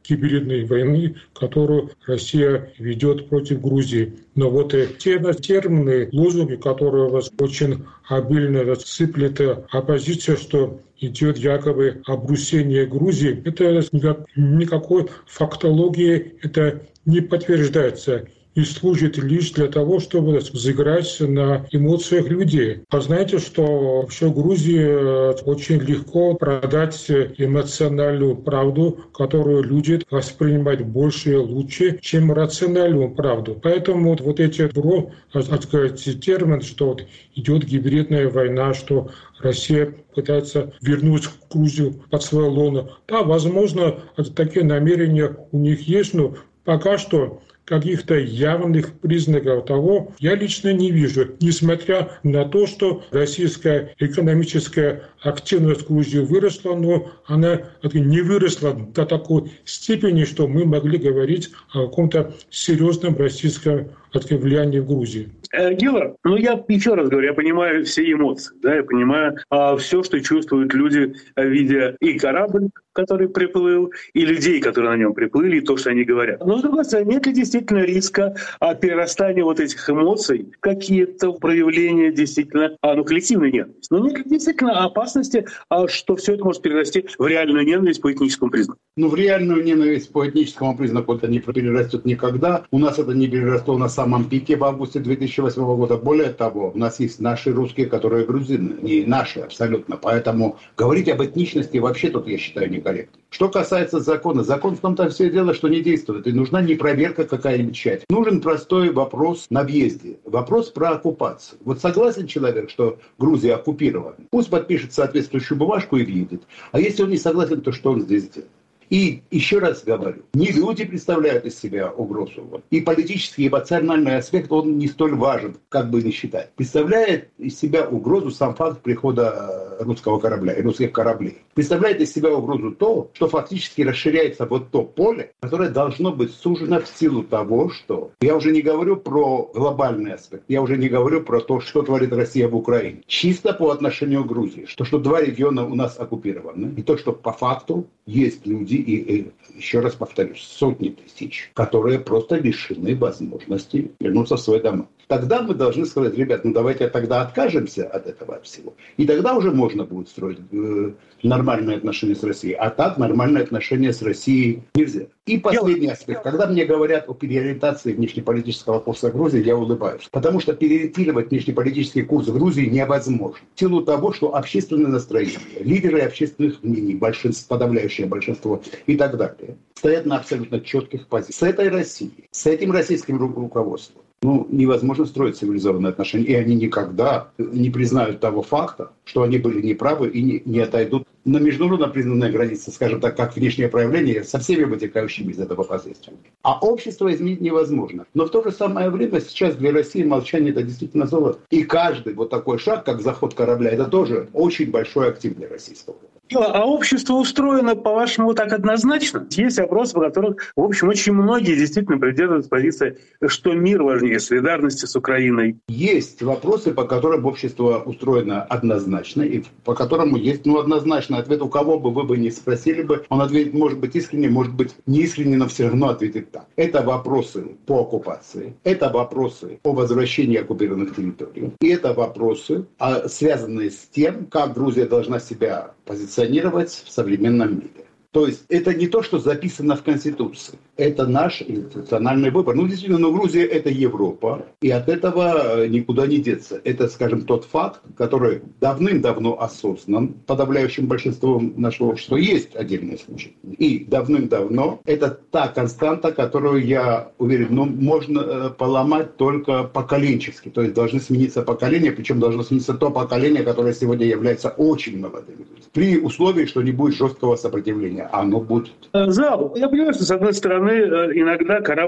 гибридной войны, которую Россия ведет против Грузии. Но вот те термины, лозунги, которые у вас очень обильно сыплет оппозиция, что идет якобы обрусение Грузии, это никакой фактологии это не подтверждается и служит лишь для того, чтобы взыграть на эмоциях людей. А знаете, что вообще в Грузии очень легко продать эмоциональную правду, которую люди воспринимают больше и лучше, чем рациональную правду. Поэтому вот эти так сказать, термины, что вот идет гибридная война, что Россия пытается вернуть Грузию под свое лоно. Да, возможно, такие намерения у них есть, но пока что каких-то явных признаков того я лично не вижу, несмотря на то, что российская экономическая активность в Грузии выросла, но она не выросла до такой степени, что мы могли говорить о каком-то серьезном российском влиянии в Грузии. Гила, ну я еще раз говорю, я понимаю все эмоции, да, я понимаю а, все, что чувствуют люди, видя и корабль, который приплыл, и людей, которые на нем приплыли, и то, что они говорят. Но, с другой стороны, нет ли действительно риска а, перерастания вот этих эмоций, какие-то проявления действительно, а, ну, коллективной ненависти? Но нет ли действительно опасности, а, что все это может перерасти в реальную ненависть по этническому признаку? Ну, в реальную ненависть по этническому признаку это не перерастет никогда. У нас это не переросло на самом пике в августе две тысячи восьмого года. Более того, у нас есть наши русские, которые грузины, не наши абсолютно. Поэтому говорить об этничности вообще тут, я считаю, некорректно. Что касается закона, закон в том-то все дело, что не действует. И нужна не проверка какая-нибудь тщательная. Нужен простой вопрос на въезде. Вопрос про оккупацию. Вот согласен человек, что Грузия оккупирована? Пусть подпишет соответствующую бумажку и въедет. А если он не согласен, то что он здесь делает? И еще раз говорю, не люди представляют из себя угрозу. И политический, и эмоциональный аспект, он не столь важен, как бы ни считать. Представляет из себя угрозу сам факт прихода русского корабля и русских кораблей. Представляет из себя угрозу то, что фактически расширяется вот то поле, которое должно быть сужено в силу того, что... Я уже не говорю про глобальный аспект, я уже не говорю про то, что творит Россия в Украине. Чисто по отношению к Грузии. Что, что два региона у нас оккупированы. И то, что по факту есть люди, и, и еще раз повторюсь, сотни тысяч, которые просто лишены возможности вернуться в свои дома. Тогда мы должны сказать, ребят, ну давайте тогда откажемся от этого всего. И тогда уже можно будет строить э, нормальные отношения с Россией. А так нормальные отношения с Россией нельзя. И последний аспект. Когда мне говорят о переориентации внешнеполитического курса Грузии, я улыбаюсь. Потому что переориентировать внешнеполитический курс Грузии невозможно. В силу того, что общественное настроение, лидеры общественных мнений, большинство, подавляющее большинство и так далее, стоят на абсолютно четких позициях. С этой Россией, с этим российским ру- руководством, ну, невозможно строить цивилизованные отношения. И они никогда не признают того факта, что они были неправы и не, не отойдут на международно признанные границы, скажем так, как внешнее проявление, со всеми вытекающими из этого последствиями. А общество изменить невозможно. Но в то же самое время сейчас для России молчание это действительно золото. И каждый вот такой шаг, как заход корабля, это тоже очень большой актив для российского. А общество устроено, по-вашему, так однозначно? Есть вопросы, по которым, в общем, очень многие действительно придерживаются позиции, что мир важнее солидарности с Украиной. Есть вопросы, по которым общество устроено однозначно, и по которому есть, ну, однозначный ответ. У кого бы вы бы не спросили бы, он ответит, может быть, искренне, может быть, не искренне, но все равно ответит так. Это вопросы по оккупации, это вопросы о возвращении оккупированных территорий, и это вопросы, связанные с тем, как Грузия должна себя позиционировать в современном мире. То есть это не то, что записано в Конституции. Это наш институциональный выбор. Ну, действительно, но Грузия – это Европа, и от этого никуда не деться. Это, скажем, тот факт, который давным-давно осознан подавляющим большинством нашего общества. Есть отдельные случаи. И давным-давно это та константа, которую, я уверен, ну, можно поломать только поколенчески. То есть должны смениться поколения, причем должно смениться то поколение, которое сегодня является очень молодым. При условии, что не будет жесткого сопротивления. Оно будет. Зал, я понимаю, что, с одной стороны, иногда корабль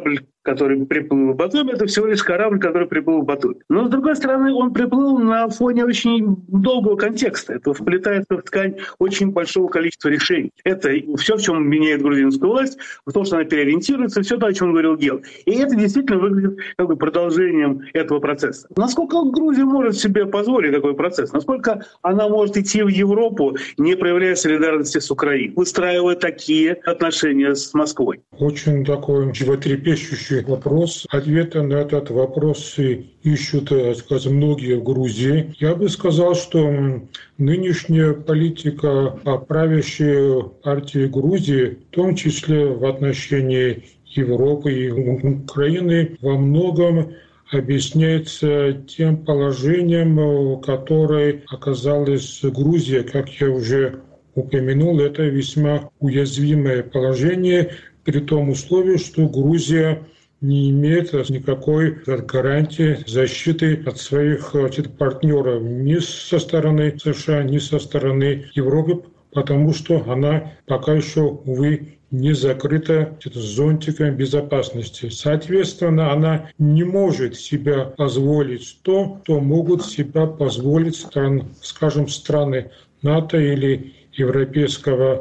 который приплыл в Батуми, это всего лишь корабль, который приплыл в Батуми. Но, с другой стороны, он приплыл на фоне очень долгого контекста. Это вплетается в ткань очень большого количества решений. Это все, в чем меняет грузинскую власть, в том, что она переориентируется, все то, о чем говорил Гел. И это действительно выглядит как бы продолжением этого процесса. Насколько Грузия может себе позволить такой процесс? Насколько она может идти в Европу, не проявляя солидарности с Украиной, выстраивая такие отношения с Москвой? Очень такой животрепещущий вопрос. Ответы на этот вопрос ищут, скажем, многие в Грузии. Я бы сказал, что нынешняя политика правящей партии Грузии, в том числе в отношении Европы и Украины, во многом объясняется тем положением, в которое оказалась Грузия. Как я уже упомянул, это весьма уязвимое положение, при том условии, что Грузия не имеет никакой гарантии защиты от своих партнеров ни со стороны США, ни со стороны Европы, потому что она пока еще, увы, не закрыта зонтиком безопасности. Соответственно, она не может себя позволить то, что могут себя позволить, стран, скажем, страны НАТО или Европейского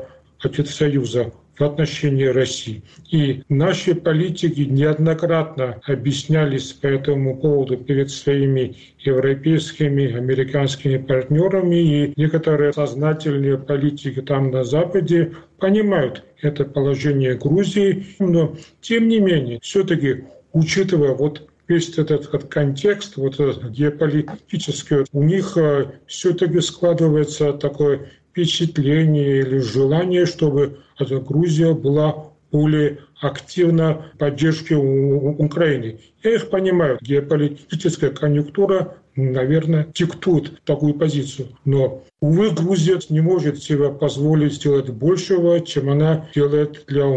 Союза в отношении России. И наши политики неоднократно объяснялись по этому поводу перед своими европейскими, американскими партнерами, и некоторые сознательные политики там на Западе понимают это положение Грузии, но тем не менее, все-таки, учитывая вот весь этот, этот контекст, вот этот геополитический, у них все-таки складывается такое впечатление или желание, чтобы эта Грузия была более активна в поддержке Украины. Я их понимаю, геополитическая конъюнктура, наверное, диктует такую позицию. Но, увы, Грузия не может себе позволить сделать большего, чем она делает для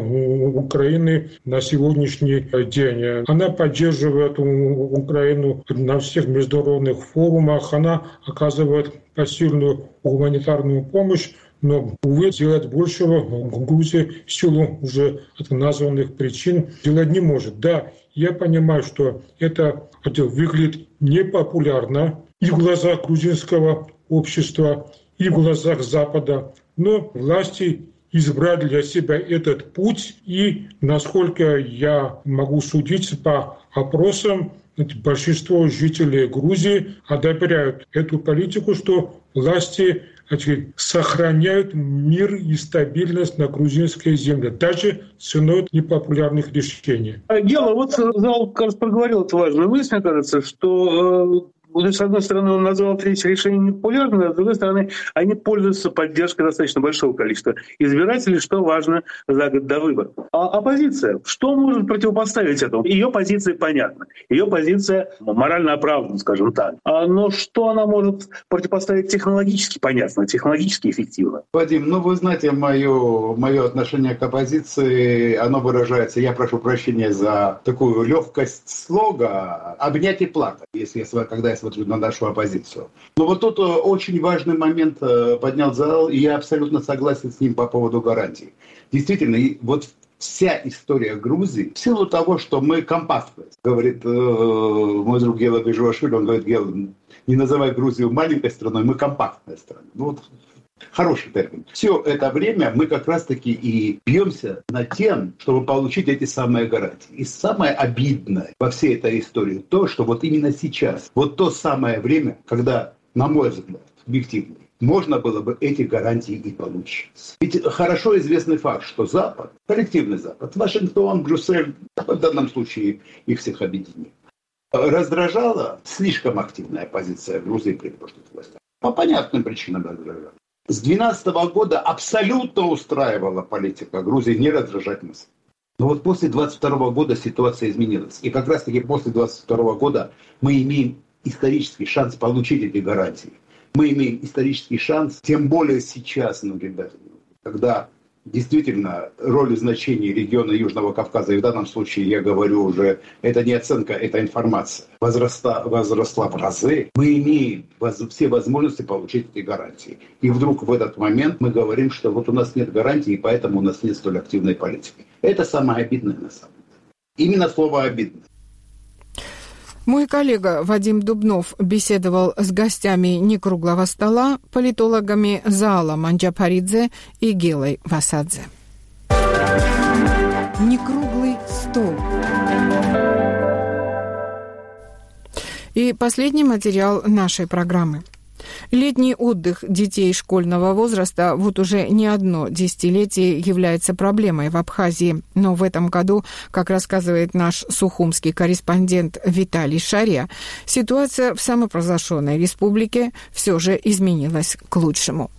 Украины на сегодняшний день. Она поддерживает Украину на всех международных форумах, она оказывает посильную гуманитарную помощь, но, увы, делать большего Грузия в силу уже от названных причин делать не может. Да, я понимаю, что это выглядит непопулярно и в глазах грузинского общества, и в глазах Запада, но власти избрали для себя этот путь, и, насколько я могу судить по опросам, большинство жителей Грузии одобряют эту политику, что власти сохраняют мир и стабильность на грузинской земле, даже ценой непопулярных решений. Гела, вот зал, кажется, проговорил эту важную мысль, мне кажется, что э, с одной стороны, он назвал третье решение непопулярным, а с другой стороны, они пользуются поддержкой достаточно большого количества избирателей, что важно за год до выборов. А оппозиция, что может противопоставить этому? Ее позиция понятна. Ее позиция морально оправдана, скажем так. А, но что она может противопоставить технологически понятно, технологически эффективно? Вадим, ну вы знаете, мое, мое отношение к оппозиции, оно выражается, я прошу прощения за такую легкость слога, обнять и плакать, если я, когда я смотрю на нашу оппозицию. Но вот тут очень важный момент поднял зал, и я абсолютно согласен с ним по поводу гарантий. Действительно, вот вся история Грузии, в силу того, что мы компактность, говорит э, мой друг Гела Бежевашвили, он говорит: Гела, не называй Грузию маленькой страной, мы компактная страна. Ну, вот хороший термин. Все это время мы как раз-таки и бьемся над тем, чтобы получить эти самые гарантии. И самое обидное во всей этой истории то, что вот именно сейчас, вот то самое время, когда, на мой взгляд, объективно, можно было бы эти гарантии и получить. Ведь хорошо известный факт, что Запад, коллективный Запад, Вашингтон, Брюссель, в данном случае их всех объединил, раздражала слишком активная позиция Грузии при прошлых властях. По понятным причинам раздражала. С две тысячи двенадцатого года абсолютно устраивала политика Грузии не раздражать нас. Но вот после двадцать второго года ситуация изменилась. И как раз-таки после двадцать второго года мы имеем исторический шанс получить эти гарантии. Мы имеем исторический шанс, тем более сейчас, ну, ребята, когда действительно роль и значение региона Южного Кавказа, и в данном случае я говорю уже, это не оценка, это информация, возросла, возросла в разы, мы имеем воз, все возможности получить эти гарантии. И вдруг в этот момент мы говорим, что вот у нас нет гарантий, и поэтому у нас нет столь активной политики. Это самое обидное на самом деле. Именно слово «обидно». Мой коллега Вадим Дубнов беседовал с гостями некруглого стола, политологами Заалом Анджапаридзе и Гелой Васадзе. Некруглый стол. И последний материал нашей программы. Летний отдых детей школьного возраста вот уже не одно десятилетие является проблемой в Абхазии. Но в этом году, как рассказывает наш сухумский корреспондент Виталий Шария, ситуация в самопровозглашенной республике все же изменилась к лучшему.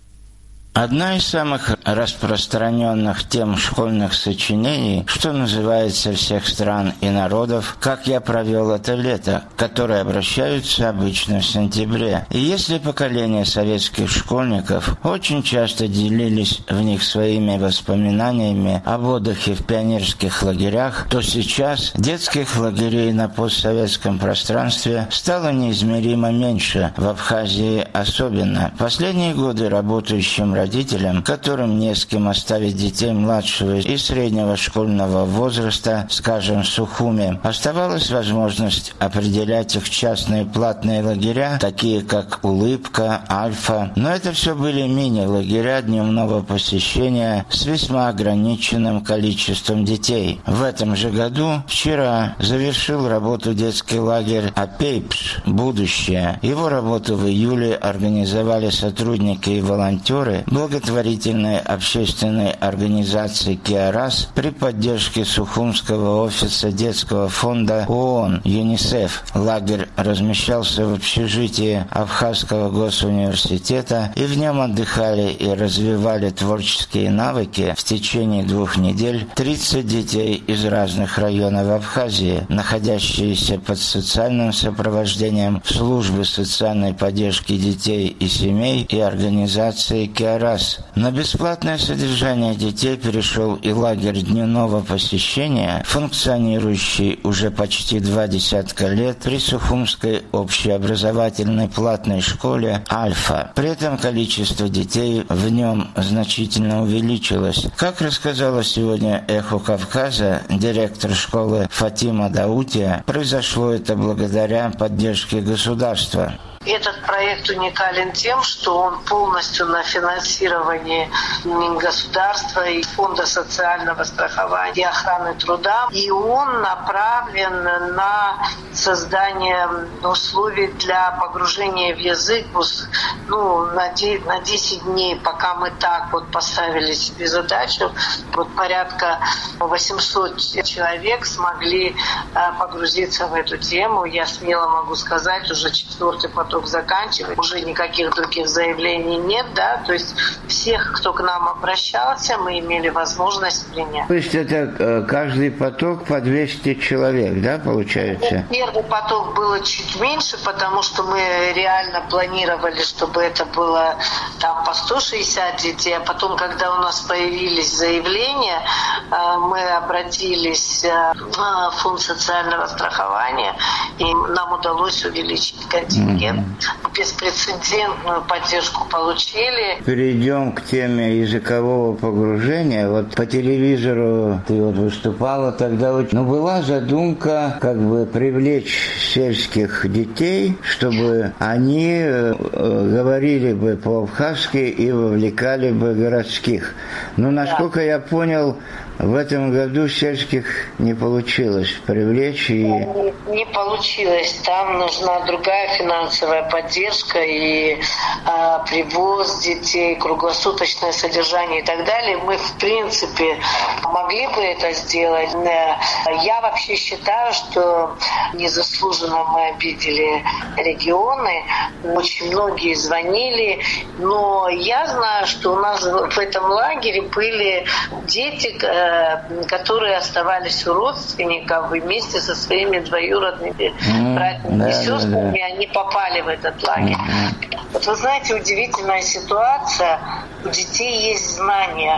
Одна из самых распространенных тем школьных сочинений, что называется всех стран и народов, «Как я провел это лето», которые обращаются обычно в сентябре. И если поколение советских школьников очень часто делились в них своими воспоминаниями об отдыхе в пионерских лагерях, то сейчас детских лагерей на постсоветском пространстве стало неизмеримо меньше, в Абхазии особенно. Последние годы работающим родителям, которым не с кем оставить детей младшего и среднего школьного возраста, скажем, в Сухуме, оставалась возможность определять их частные платные лагеря, такие как «Улыбка», «Альфа». Но это все были мини-лагеря дневного посещения с весьма ограниченным количеством детей. В этом же году, вчера, завершил работу детский лагерь «Апейпш. Будущее». Его работу в июле организовали сотрудники и волонтеры благотворительной общественной организации «Киарас» при поддержке Сухумского офиса детского фонда ООН «ЮНИСЕФ». Лагерь размещался в общежитии Абхазского госуниверситета, и в нем отдыхали и развивали творческие навыки в течение двух недель тридцать детей из разных районов Абхазии, находящиеся под социальным сопровождением службы социальной поддержки детей и семей и организации «Киарас». На бесплатное содержание детей перешел и лагерь дневного посещения, функционирующий уже почти два десятка лет при Сухумской общеобразовательной платной школе «Альфа». При этом количество детей в нем значительно увеличилось. Как рассказала сегодня «Эхо Кавказа» директор школы Фатима Даутия, произошло это благодаря поддержке государства. Этот проект уникален тем, что он полностью на финансировании государства и Фонда социального страхования и охраны труда. И он направлен на создание условий для погружения в язык ну, на десять дней, пока мы так вот поставили себе задачу. Вот порядка восемьсот человек смогли погрузиться в эту тему. Я смело могу сказать, уже четвертый поток заканчивать, уже никаких других заявлений нет, да, то есть всех, кто к нам обращался, мы имели возможность принять. То есть это каждый поток по двести человек, да, получается? Первый поток было чуть меньше, потому что мы реально планировали, чтобы это было там по сто шестьдесят детей, а потом, когда у нас появились заявления, мы обратились в Фонд социального страхования, и нам удалось увеличить контингент. Беспрецедентную поддержку получили. Перейдем к теме языкового погружения. Вот по телевизору ты вот выступала тогда. Ну, была задумка как бы привлечь сельских детей, чтобы они э, говорили бы по-абхазски и вовлекали бы городских. Но, насколько да. я понял, в этом году сельских не получилось привлечь. И... Не, не получилось. Там нужна другая финансовая поддержка и а, привоз детей, круглосуточное содержание и так далее. Мы, в принципе, могли бы это сделать. Я вообще считаю, что незаслуженно мы обидели регионы. Очень многие звонили. Но я знаю, что у нас в этом лагере были дети, которые оставались у родственников вместе со своими двоюродными mm, братьями да, и сестрами, да, да. они попали в этот лагерь. Mm-hmm. Вот вы знаете, удивительная ситуация. У детей есть знания.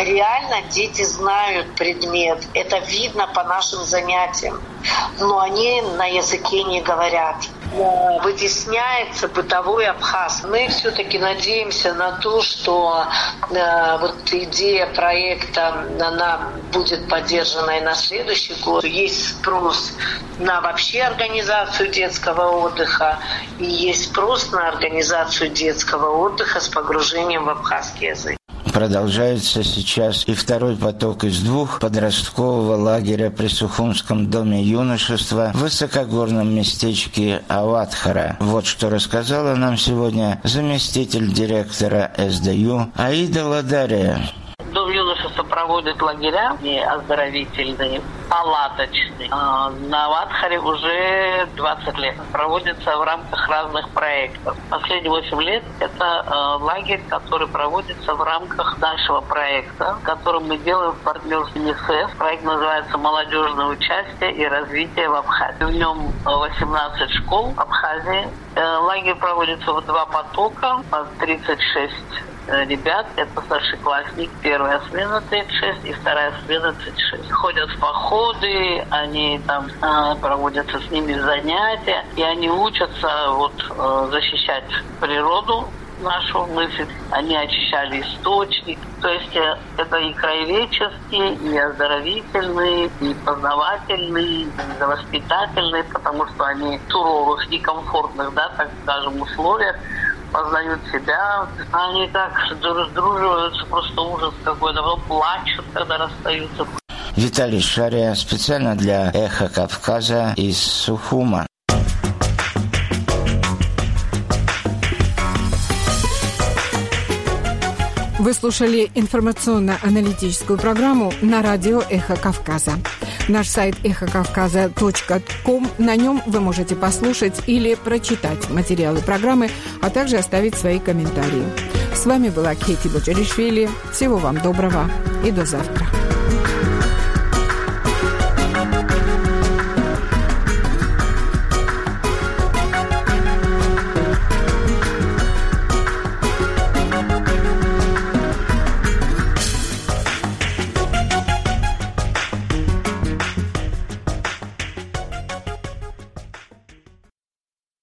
Реально дети знают предмет. Это видно по нашим занятиям. Но они на языке не говорят. Вытесняется бытовой абхаз. Мы все-таки надеемся на то, что э, вот идея проекта, она будет поддержана и на следующий год. Есть спрос на вообще организацию детского отдыха и есть спрос на организацию детского отдыха с погружением в абхазский язык. Продолжается сейчас и второй поток из двух подросткового лагеря при Сухумском доме юношества в высокогорном местечке Аватхара. Вот что рассказала нам сегодня заместитель директора эс дэ ю Аида Ладария. Дом юношества проводит лагеря оздоровительные, палаточные. На Аватхаре уже двадцать лет. Проводится в рамках разных проектов. Последние восемь лет это лагерь, который проводится в рамках нашего проекта, который мы делаем в партнерстве эн эс эс. Проект называется «Молодежное участие и развитие в Абхазии». В нем восемнадцать школ в Абхазии. Лагерь проводится в два потока, по тридцать шесть ребят, это старшеклассник, первая смена тридцать шесть и вторая смена тридцать шесть. Ходят в походы, они там э, проводятся с ними занятия, и они учатся вот э, защищать природу нашу мысль. Они очищали источник. То есть э, это и краеведческие, и оздоровительные, и познавательные, и воспитательные, потому что они в суровых, некомфортных, да, так скажем, условиях познают себя, они так сдруживаются, просто ужас какой-то, потом плачут, когда расстаются. Виталий Шария специально для «Эхо Кавказа» из Сухума. Вы слушали информационно-аналитическую программу на радио «Эхо Кавказа». Наш сайт эхо кавказа точка ком. На нем вы можете послушать или прочитать материалы программы, а также оставить свои комментарии. С вами была Кейти Боджаришвили. Всего вам доброго и до завтра.